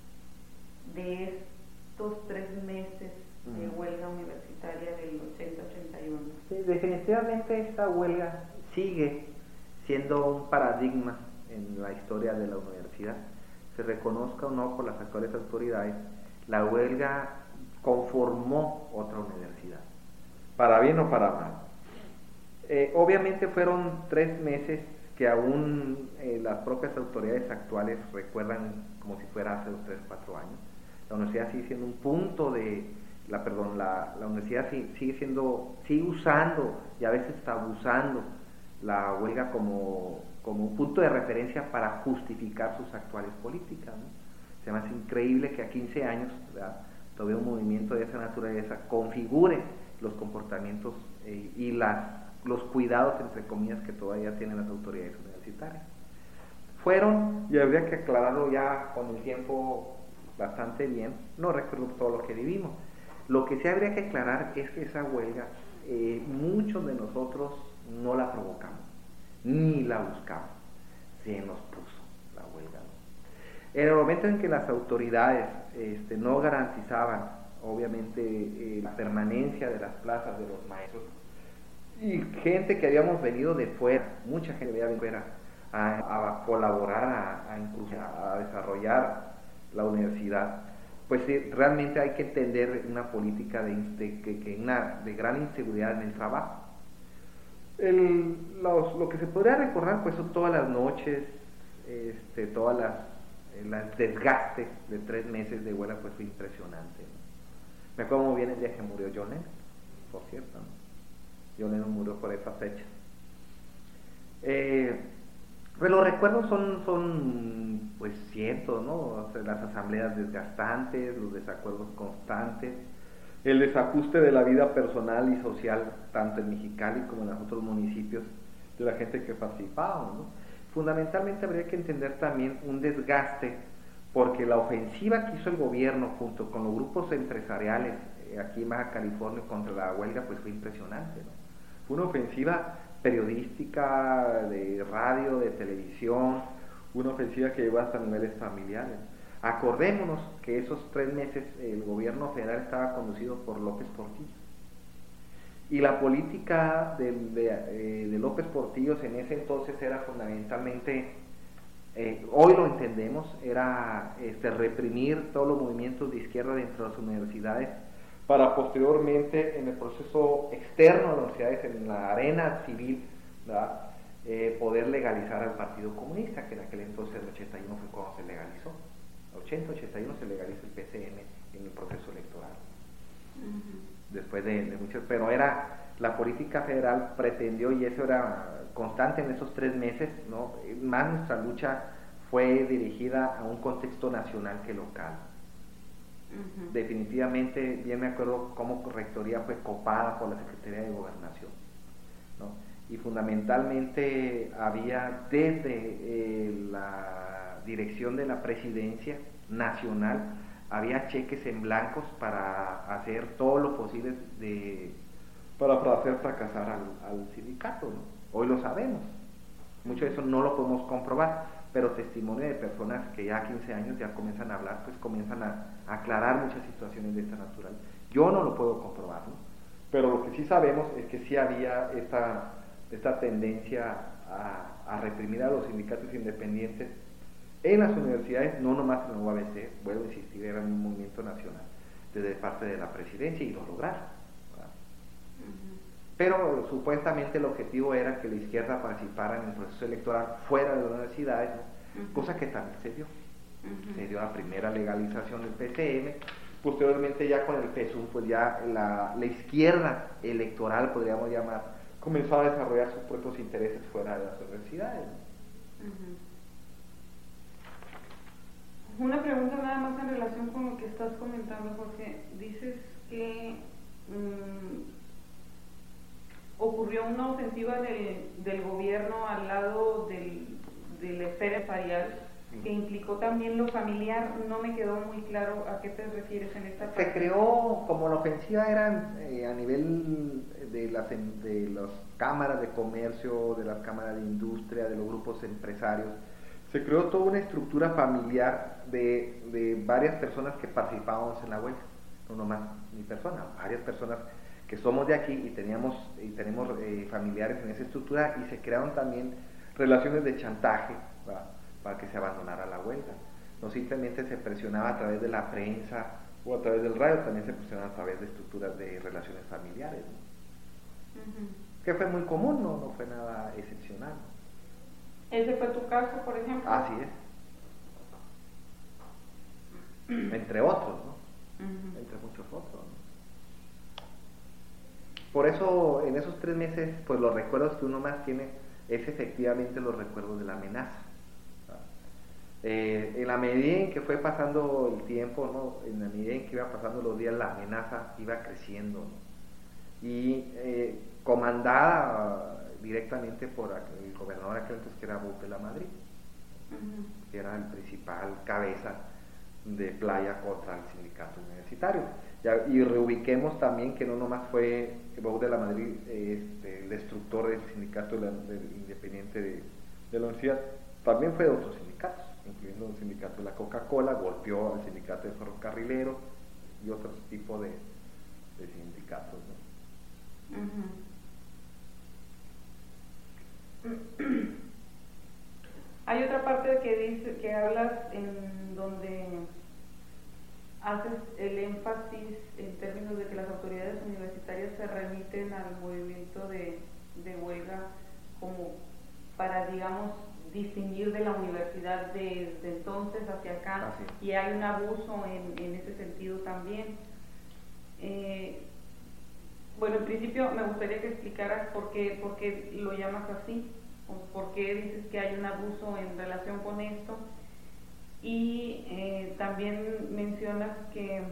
de, de estos tres meses de huelga universitaria del ochenta ochenta y uno. Sí, definitivamente esta huelga sigue siendo un paradigma en la historia de la universidad. Se reconozca o no por las actuales autoridades, la huelga conformó otra universidad, para bien o para mal. Eh, obviamente fueron tres meses que aún eh, las propias autoridades actuales recuerdan como si fuera hace dos, tres, cuatro años. La universidad sigue siendo un punto de, la, perdón, la, la universidad sigue, sigue siendo, sigue usando y a veces está abusando la huelga como, como un punto de referencia para justificar sus actuales políticas, ¿no? Se me hace increíble que a quince años, ¿verdad?, todavía un movimiento de esa naturaleza configure los comportamientos eh, y las, los cuidados, entre comillas, que todavía tienen las autoridades universitarias. Fueron, y habría que aclararlo ya con el tiempo bastante bien, no recuerdo todo lo que vivimos. Lo que sí habría que aclarar es que esa huelga, eh, muchos de nosotros no la provocamos, ni la buscamos, se nos puso la huelga, ¿no? En el momento en que las autoridades este, no garantizaban, obviamente, eh, la permanencia de las plazas de los maestros, y gente que habíamos venido de fuera, mucha gente había venido de fuera a, a colaborar, a, a, incluso a desarrollar la universidad, pues sí, realmente hay que entender una política de, de, de, de, una, de gran inseguridad en el trabajo. El, los, lo que se podría recordar pues son todas las noches, este, todas las el desgaste de tres meses de huelga, pues fue impresionante, ¿no? Me acuerdo muy bien el día que murió John Lennon, por cierto, ¿no? John Lennon murió por esa fecha. Eh, Pues los recuerdos son, son pues cientos, ¿no? O sea, las asambleas desgastantes, los desacuerdos constantes, el desajuste de la vida personal y social, tanto en Mexicali como en los otros municipios, de la gente que participaba, ¿no? Fundamentalmente habría que entender también un desgaste, porque la ofensiva que hizo el gobierno junto con los grupos empresariales eh, aquí en Baja California contra la huelga, pues fue impresionante, ¿no? Fue una ofensiva periodística, de radio, de televisión, una ofensiva que llegó hasta niveles familiares. Acordémonos que esos tres meses el gobierno federal estaba conducido por López Portillo, y la política de, de, eh, de López Portillo en ese entonces era fundamentalmente, eh, hoy lo entendemos, era este, reprimir todos los movimientos de izquierda dentro de las universidades, para posteriormente en el proceso externo de las universidades, en la arena civil, eh, poder legalizar al Partido Comunista, que en aquel entonces, el ochenta y uno, fue cuando se legalizó. ochenta ochenta y uno se legalizó el P C M en el proceso electoral. Uh-huh. Después de, de muchos, pero era, la política federal pretendió, y eso era constante en esos tres meses, ¿no? Más nuestra lucha fue dirigida a un contexto nacional que local. Uh-huh. Definitivamente, bien me acuerdo cómo Rectoría fue copada por la Secretaría de Gobernación, ¿no? Y fundamentalmente había desde eh, la dirección de la presidencia nacional había cheques en blancos para hacer todo lo posible de, para, para hacer fracasar al, al sindicato, ¿no? Hoy lo sabemos, mucho de eso no lo podemos comprobar, pero testimonio de personas que ya a quince años ya comienzan a hablar, pues comienzan a, a aclarar muchas situaciones de esta naturaleza. Yo no lo puedo comprobar, ¿no? Pero lo que sí sabemos es que sí había esta, esta tendencia a, a reprimir a los sindicatos independientes en las universidades, no nomás en la U A B C, vuelvo a insistir, era un movimiento nacional desde parte de la presidencia y lo lograron, ¿verdad? Uh-huh. Pero supuestamente el objetivo era que la izquierda participara en el proceso electoral fuera de las universidades, ¿no? Uh-huh. Cosa que también se dio. Uh-huh. Se dio la primera legalización del P C M, posteriormente ya con el P S U M, pues ya la, la izquierda electoral, podríamos llamar, comenzó a desarrollar sus propios intereses fuera de las universidades, ¿no? Uh-huh. Una pregunta nada más en relación con lo que estás comentando, Jorge. Dices que mmm, ocurrió una ofensiva del, del gobierno al lado del, de la esfera empresarial que implicó también lo familiar. No me quedó muy claro a qué te refieres en esta parte. Se creó, como la ofensiva era eh, a nivel de las, de las cámaras de comercio, de las cámaras de industria, de los grupos empresarios, se creó toda una estructura familiar de, de varias personas que participábamos en la huelga, no nomás mi persona, varias personas que somos de aquí y teníamos y tenemos eh, familiares en esa estructura, y se crearon también relaciones de chantaje, ¿verdad?, para que se abandonara la huelga. No simplemente se presionaba a través de la prensa o a través del radio, también se presionaba a través de estructuras de relaciones familiares, ¿no? Uh-huh. Que fue muy común, no, no fue nada excepcional. ¿Ese fue tu caso, por ejemplo? Así es. Entre otros, ¿no? Uh-huh. Entre muchos otros, ¿no? Por eso, en esos tres meses, pues los recuerdos que uno más tiene es efectivamente los recuerdos de la amenaza. Eh, en la medida en que fue pasando el tiempo, ¿no?, en la medida en que iba pasando los días, la amenaza iba creciendo, ¿no? Y eh, comandada directamente por el gobernador aquel entonces, que era Bob de la Madrid, uh-huh, que era el principal cabeza de playa contra el sindicato universitario. Ya, y reubiquemos también que no nomás fue Bob de la Madrid este, el destructor del sindicato de la, del independiente de, de la universidad, también fue de otros sindicatos, incluyendo el sindicato de la Coca-Cola, golpeó al sindicato de ferrocarrileros y otros tipos de, de sindicatos, ¿no? Uh-huh. Hay otra parte que dice, que hablas en donde haces el énfasis en términos de que las autoridades universitarias se remiten al movimiento de, de huelga como para, digamos, distinguir de la universidad desde entonces hacia acá, Así. Y hay un abuso en, en ese sentido también. Eh, bueno, en principio me gustaría que explicaras por qué, por qué lo llamas así, o por qué dices que hay un abuso en relación con esto, y eh, también mencionas que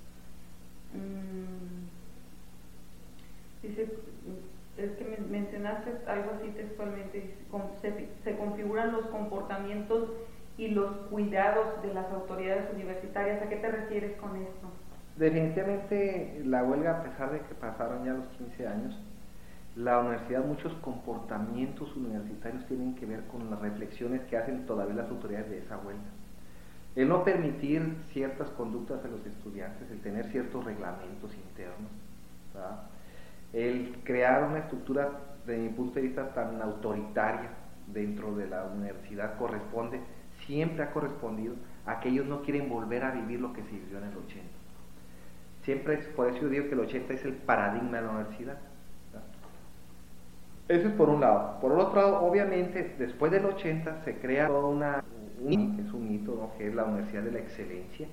mmm, dice, es que me mencionaste algo así textualmente, se, se configuran los comportamientos y los cuidados de las autoridades universitarias. ¿A qué te refieres con esto? Definitivamente la huelga, a pesar de que pasaron ya los quince años, la universidad, muchos comportamientos universitarios tienen que ver con las reflexiones que hacen todavía las autoridades de esa huelga. El no permitir ciertas conductas a los estudiantes, el tener ciertos reglamentos internos, ¿verdad?, el crear una estructura, de mi punto de vista, tan autoritaria dentro de la universidad, corresponde, siempre ha correspondido a que ellos no quieren volver a vivir lo que se vivió en el ochenta. Siempre es, por eso yo digo que el ochenta es el paradigma de la universidad, ¿verdad? Eso es por un lado. Por el otro lado, obviamente, después del ochenta se crea toda una, un, es un mito, ¿no?, que es la Universidad de la Excelencia,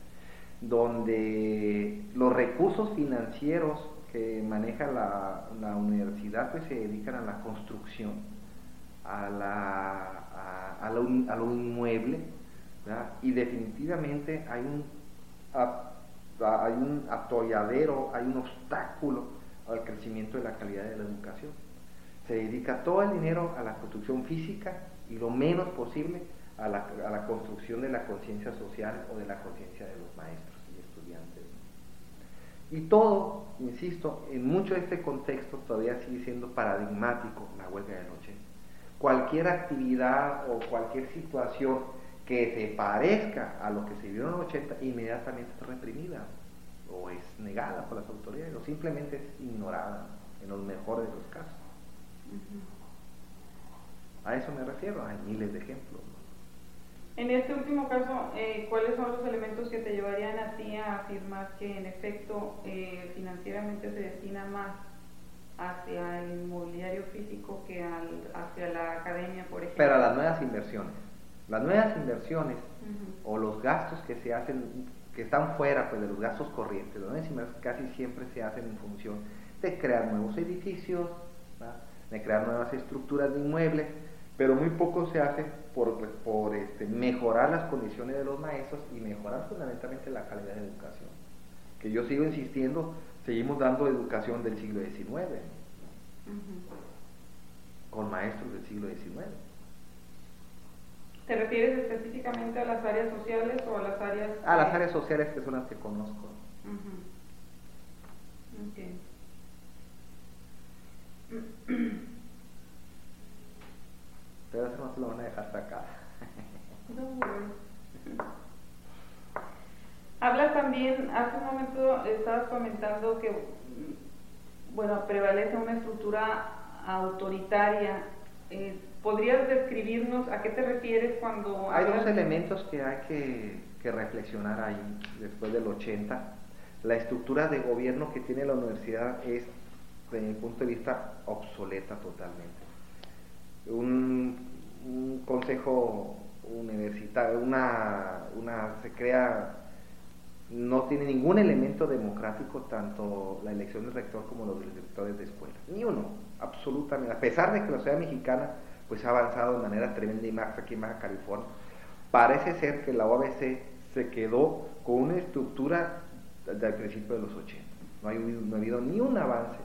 donde los recursos financieros que maneja la, la universidad pues se dedican a la construcción, a, la, a, a, lo, a lo inmueble, ¿verdad? Y definitivamente hay un, a, a, hay un atolladero, hay un obstáculo al crecimiento de la calidad de la educación. Se dedica todo el dinero a la construcción física y lo menos posible a la, a la construcción de la conciencia social o de la conciencia de los maestros y estudiantes. Y todo, insisto, en mucho de este contexto todavía sigue siendo paradigmático la huelga del ochenta. Cualquier actividad o cualquier situación que se parezca a lo que se vio en el ochenta inmediatamente es reprimida o es negada por las autoridades o simplemente es ignorada en los mejores de los casos. Uh-huh. A eso me refiero, hay miles de ejemplos. En este último caso, eh, ¿cuáles son los elementos que te llevarían a ti a afirmar que en efecto eh, financieramente se destina más hacia el inmobiliario físico que al, hacia la academia, por ejemplo? Pero a las nuevas inversiones. Las nuevas inversiones uh-huh. o los gastos que se hacen, que están fuera pues, de los gastos corrientes, las nuevas inversiones casi siempre se hacen en función de crear nuevos edificios, ¿verdad? De crear nuevas estructuras de inmuebles, pero muy poco se hace por, por este, mejorar las condiciones de los maestros y mejorar fundamentalmente la calidad de educación. Que yo sigo insistiendo, seguimos dando educación del siglo diecinueve, uh-huh. con maestros del siglo diecinueve. ¿Te refieres específicamente a las áreas sociales o a las áreas...? A las áreas sociales que son las que conozco. Uh-huh. Okay. Pero eso no se lo van a dejar sacar. Hablas también, hace un momento estabas comentando que, bueno, prevalece una estructura autoritaria. Eh, ¿Podrías describirnos a qué te refieres cuando hay hablas? dos elementos que hay que, que reflexionar ahí después del ochenta. La estructura de gobierno que tiene la universidad es, desde mi punto de vista, obsoleta totalmente. Un, un consejo universitario, una, una se crea, no tiene ningún elemento democrático, tanto la elección del rector como los directores de escuela, ni uno, absolutamente, a pesar de que la sociedad mexicana pues ha avanzado de manera tremenda y más aquí en Baja California. Parece ser que la U A B C se quedó con una estructura del principio de los ochenta, no, hay, no ha habido ni un avance.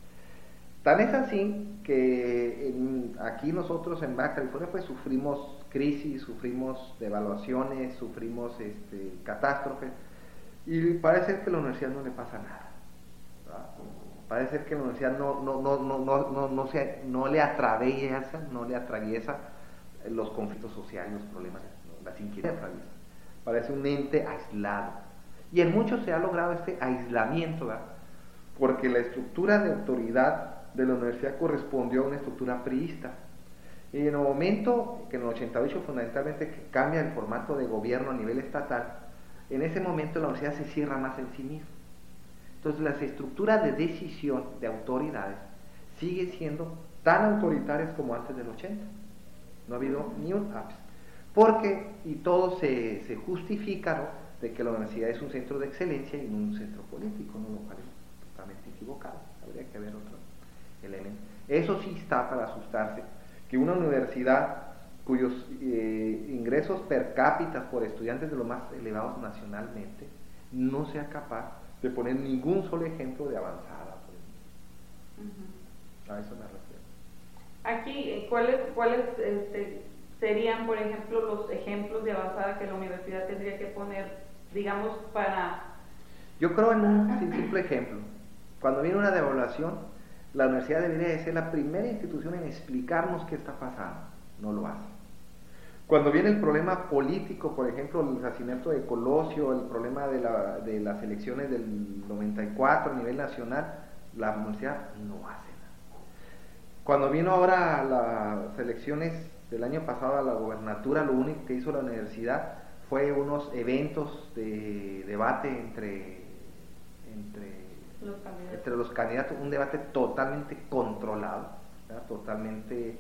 Tan es así que en, aquí nosotros en Baja California pues sufrimos crisis, sufrimos devaluaciones, sufrimos este, catástrofes, y parece ser que a la universidad no le pasa nada, ¿verdad? Parece ser que la universidad no, no, no, no, no, no, no, se, no le atraviesa, no le atraviesa los conflictos sociales, los problemas, ¿no? Las inquietudes, parece un ente aislado, y en muchos se ha logrado este aislamiento, ¿verdad? Porque la estructura de autoridad de la universidad correspondió a una estructura priista. Y en el momento que en el ochenta y ocho fundamentalmente que cambia el formato de gobierno a nivel estatal, en ese momento la universidad se cierra más en sí misma. Entonces las estructuras de decisión de autoridades siguen siendo tan autoritarias como antes del ochenta. No ha habido ni un ápice. Porque, y todo se, se justifica, ¿no?, de que la universidad es un centro de excelencia y no un centro político, ¿no?, lo cual es totalmente equivocado. Habría que ver otro elemento. Eso sí está para asustarse, que una universidad cuyos eh, ingresos per cápita por estudiantes de los más elevados nacionalmente no sea capaz de poner ningún solo ejemplo de avanzada. Uh-huh. A eso me refiero. Aquí, ¿cuáles, cuáles este, serían, por ejemplo, los ejemplos de avanzada que la universidad tendría que poner, digamos, para... Yo creo en un simple ejemplo. Cuando viene una devaluación, la universidad debería de ser la primera institución en explicarnos qué está pasando. No lo hace. Cuando viene el problema político, por ejemplo, el asesinato de Colosio, el problema de, la, de las elecciones del noventa y cuatro a nivel nacional, la universidad no hace nada. Cuando vino ahora las elecciones del año pasado a la gobernatura, lo único que hizo la universidad fue unos eventos de debate entre, entre los candidatos, entre los candidatos, un debate totalmente controlado, ¿verdad? Totalmente,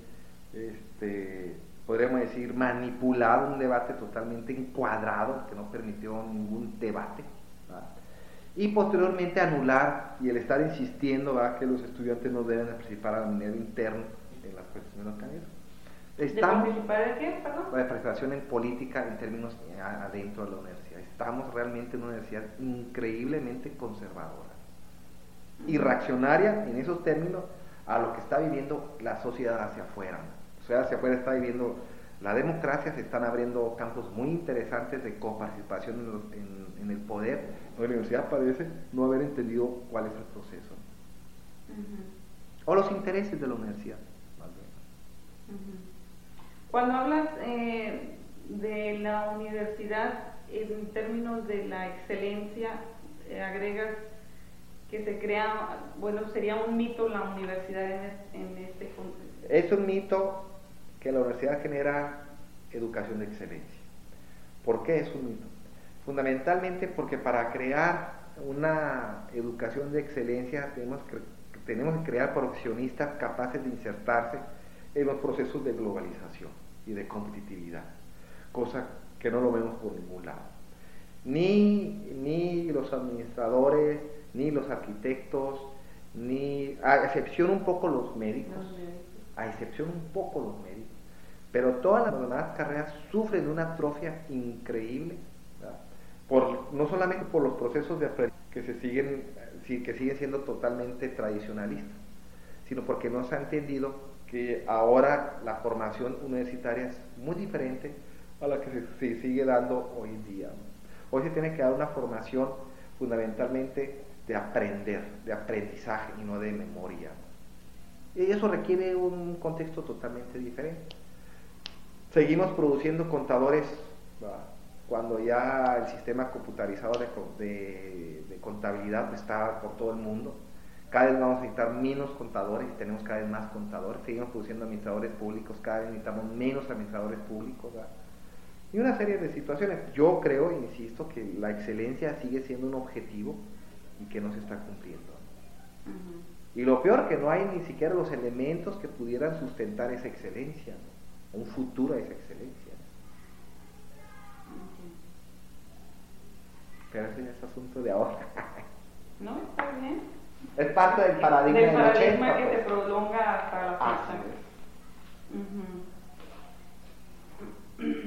este, podríamos decir, manipulado, un debate totalmente encuadrado, que no permitió ningún debate, ¿verdad? Y posteriormente anular y el estar insistiendo, ¿verdad?, que los estudiantes no deben participar a nivel interno en las cuestiones de los candidatos. Estamos, ¿de participar de qué, perdón? La participación en política en términos adentro de la universidad. Estamos realmente en una universidad increíblemente conservadora y reaccionaria en esos términos a lo que está viviendo la sociedad hacia afuera. La sociedad hacia afuera está viviendo La democracia, se están abriendo campos muy interesantes de coparticipación en, los, en, en el poder. La universidad parece no haber entendido cuál es el proceso. Uh-huh. O los intereses de la universidad. Uh-huh. Cuando hablas eh, de la universidad en términos de la excelencia, eh, agregas que se crea, bueno, sería un mito la universidad en, es, en este contexto. Es un mito que la universidad genera educación de excelencia. ¿Por qué es un mito? Fundamentalmente porque para crear una educación de excelencia tenemos que, tenemos que crear profesionistas capaces de insertarse en los procesos de globalización y de competitividad, cosa que no lo vemos por ningún lado. Ni, ni los administradores, ni los arquitectos, ni, a excepción un poco los médicos, los médicos. a excepción un poco los médicos, pero todas las demás carreras sufren una atrofia increíble, por, no solamente por los procesos de aprendizaje que se siguen, que siguen siendo totalmente tradicionalistas, sino porque no se ha entendido que ahora la formación universitaria es muy diferente a la que se, se sigue dando hoy en día. Hoy se tiene que dar una formación fundamentalmente de aprender, de aprendizaje y no de memoria. Y eso requiere un contexto totalmente diferente. Seguimos produciendo contadores, ¿verdad?, cuando ya el sistema computarizado de, de, de contabilidad está por todo el mundo. Cada vez vamos a necesitar menos contadores y tenemos cada vez más contadores. Seguimos produciendo administradores públicos, cada vez necesitamos menos administradores públicos, ¿verdad? Y una serie de situaciones. Yo creo, insisto, que la excelencia sigue siendo un objetivo y que no se está cumpliendo. Uh-huh. Y lo peor, que no hay ni siquiera los elementos que pudieran sustentar esa excelencia, ¿no?, un futuro a esa excelencia. Uh-huh. Pero ese es asunto de ahora. No, está bien. Es parte del paradigma del del paradigma ochenta, que pues. se prolonga hasta la fecha. Uh-huh.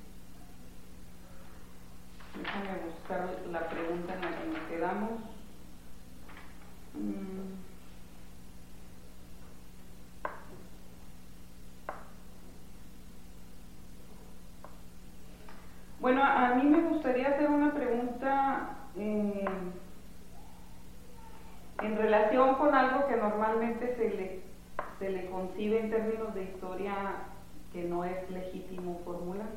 Déjame buscar la pregunta en la que nos quedamos. Mm. Bueno, a mí me gustaría hacer una pregunta eh, en relación con algo que normalmente se le, se le concibe en términos de historia que no es legítimo formular.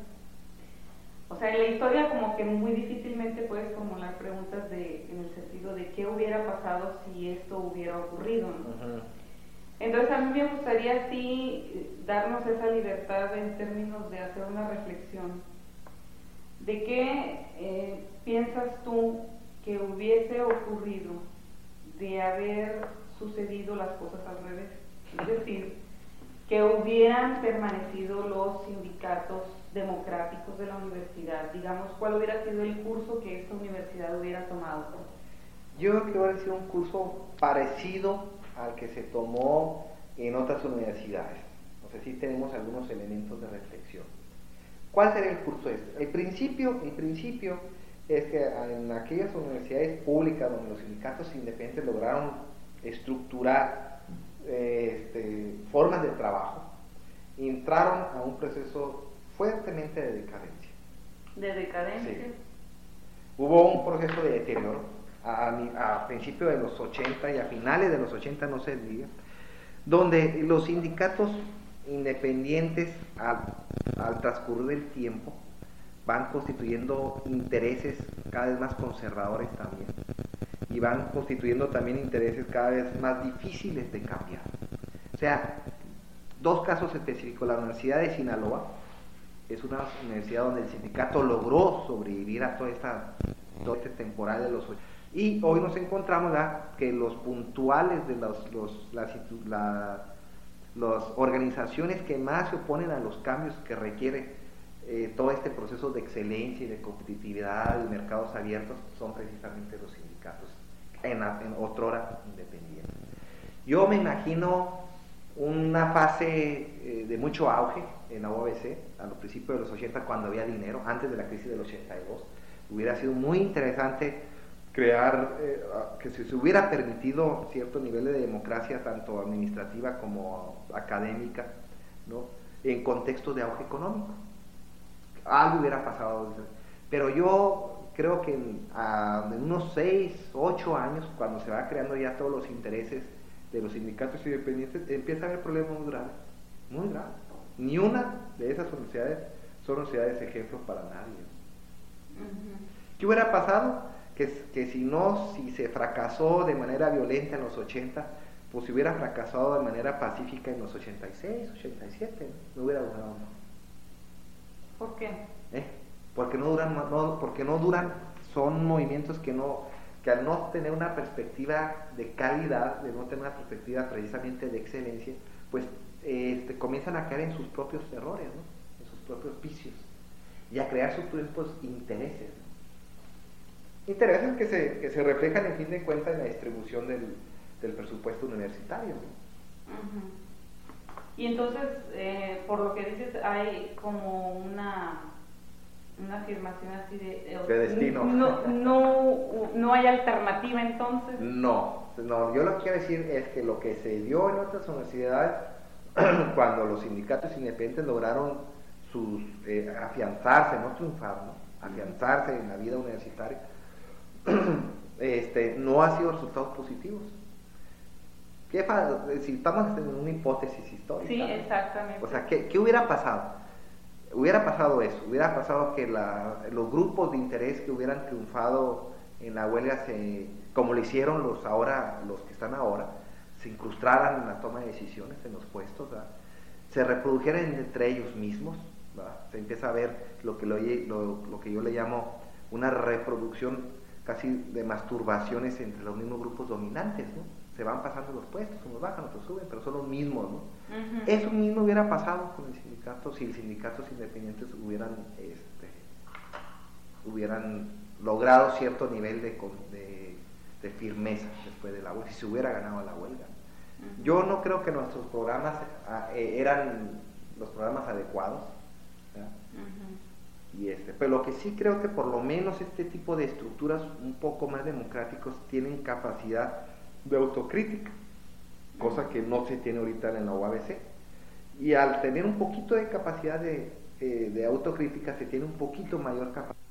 O sea, en la historia como que muy difícilmente puedes formular preguntas de, en el sentido de qué hubiera pasado si esto hubiera ocurrido, ¿no? Uh-huh. Entonces a mí me gustaría sí darnos esa libertad en términos de hacer una reflexión. ¿De qué eh, piensas tú que hubiese ocurrido de haber sucedido las cosas al revés? Es decir, que hubieran permanecido los sindicatos democráticos de la universidad, digamos, ¿cuál hubiera sido el curso que esta universidad hubiera tomado? Yo creo que hubiera sido un curso parecido al que se tomó en otras universidades. O sea, sí tenemos algunos elementos de reflexión. ¿Cuál sería el curso este? El principio, el principio es que en aquellas universidades públicas donde los sindicatos independientes lograron estructurar eh, este, formas de trabajo, entraron a un proceso fuertemente de decadencia. ¿De decadencia? Sí. Hubo un proceso de deterioro a, a principios de los ochenta y a finales de los ochenta, no se diga, donde los sindicatos independientes al, al transcurrir del tiempo van constituyendo intereses cada vez más conservadores también, y van constituyendo también intereses cada vez más difíciles de cambiar. O sea, dos casos específicos. La Universidad de Sinaloa es una universidad donde el sindicato logró sobrevivir a toda esta, toda esta temporada de los ochenta, y hoy nos encontramos ¿verdad?, que los puntuales de los, los, las, la, las organizaciones que más se oponen a los cambios que requiere eh, todo este proceso de excelencia y de competitividad y mercados abiertos son precisamente los sindicatos, en, en otrora independientes. Yo me imagino una fase eh, de mucho auge en la U A B C a los principios de los ochenta, cuando había dinero, antes de la crisis del ochenta y dos. Hubiera sido muy interesante crear, eh, que se, se hubiera permitido cierto nivel de democracia, tanto administrativa como académica, ¿no? en contextos de auge económico. Algo hubiera pasado. Pero yo creo que en, a, en unos seis, ocho años, cuando se va creando ya todos los intereses de los sindicatos independientes, empieza a haber problemas muy graves, muy graves. Ni una de esas universidades son universidades ejemplos para nadie. Uh-huh. ¿Qué hubiera pasado? Que, que si no, si se fracasó de manera violenta en los ochenta, pues si hubiera fracasado de manera pacífica en los ochenta y seis, ochenta y siete, no hubiera durado más. ¿Por qué? ¿Eh? Porque no duran, no, porque no duran, son movimientos que no, que al no tener una perspectiva de calidad, de no tener una perspectiva precisamente de excelencia, pues este, comienzan a caer en sus propios errores, ¿no? En sus propios vicios, y a crear sus propios intereses, ¿no? Intereses que se, que se reflejan en fin de cuentas en la distribución del, del presupuesto universitario, ¿no? Uh-huh. Y entonces, eh, por lo que dices, hay como una una afirmación así de, de, de destino. No, no, no hay alternativa entonces. No, no, yo lo que quiero decir es que lo que se dio en otras universidades cuando los sindicatos independientes lograron sus eh, afianzarse, no triunfar, ¿no? Afianzarse en la vida universitaria, este, no ha sido resultados positivos. ¿Qué, si estamos en una hipótesis histórica? Sí, exactamente. O sea, ¿qué, qué hubiera pasado? Hubiera pasado eso, hubiera pasado que la, los grupos de interés que hubieran triunfado en la huelga, se, como lo hicieron los ahora, los que están ahora, se incrustaran en la toma de decisiones, en los puestos, ¿verdad? Se reprodujeran entre ellos mismos, ¿verdad? Se empieza a ver lo que, lo, lo, lo que yo le llamo una reproducción casi de masturbaciones entre los mismos grupos dominantes, ¿no? Se van pasando los puestos, unos bajan, otros suben, pero son los mismos, ¿no? Uh-huh. Eso mismo hubiera pasado con el sindicato si los sindicatos independientes hubieran, este, hubieran logrado cierto nivel de, de, de firmeza después de la huelga, si se hubiera ganado la huelga. Uh-huh. Yo no creo que nuestros programas eh, eran los programas adecuados, uh-huh. y este, pero lo que sí creo que por lo menos este tipo de estructuras un poco más democráticos tienen capacidad de autocrítica, cosa que no se tiene ahorita en la U A B C, y al tener un poquito de capacidad de, eh, de autocrítica se tiene un poquito mayor capacidad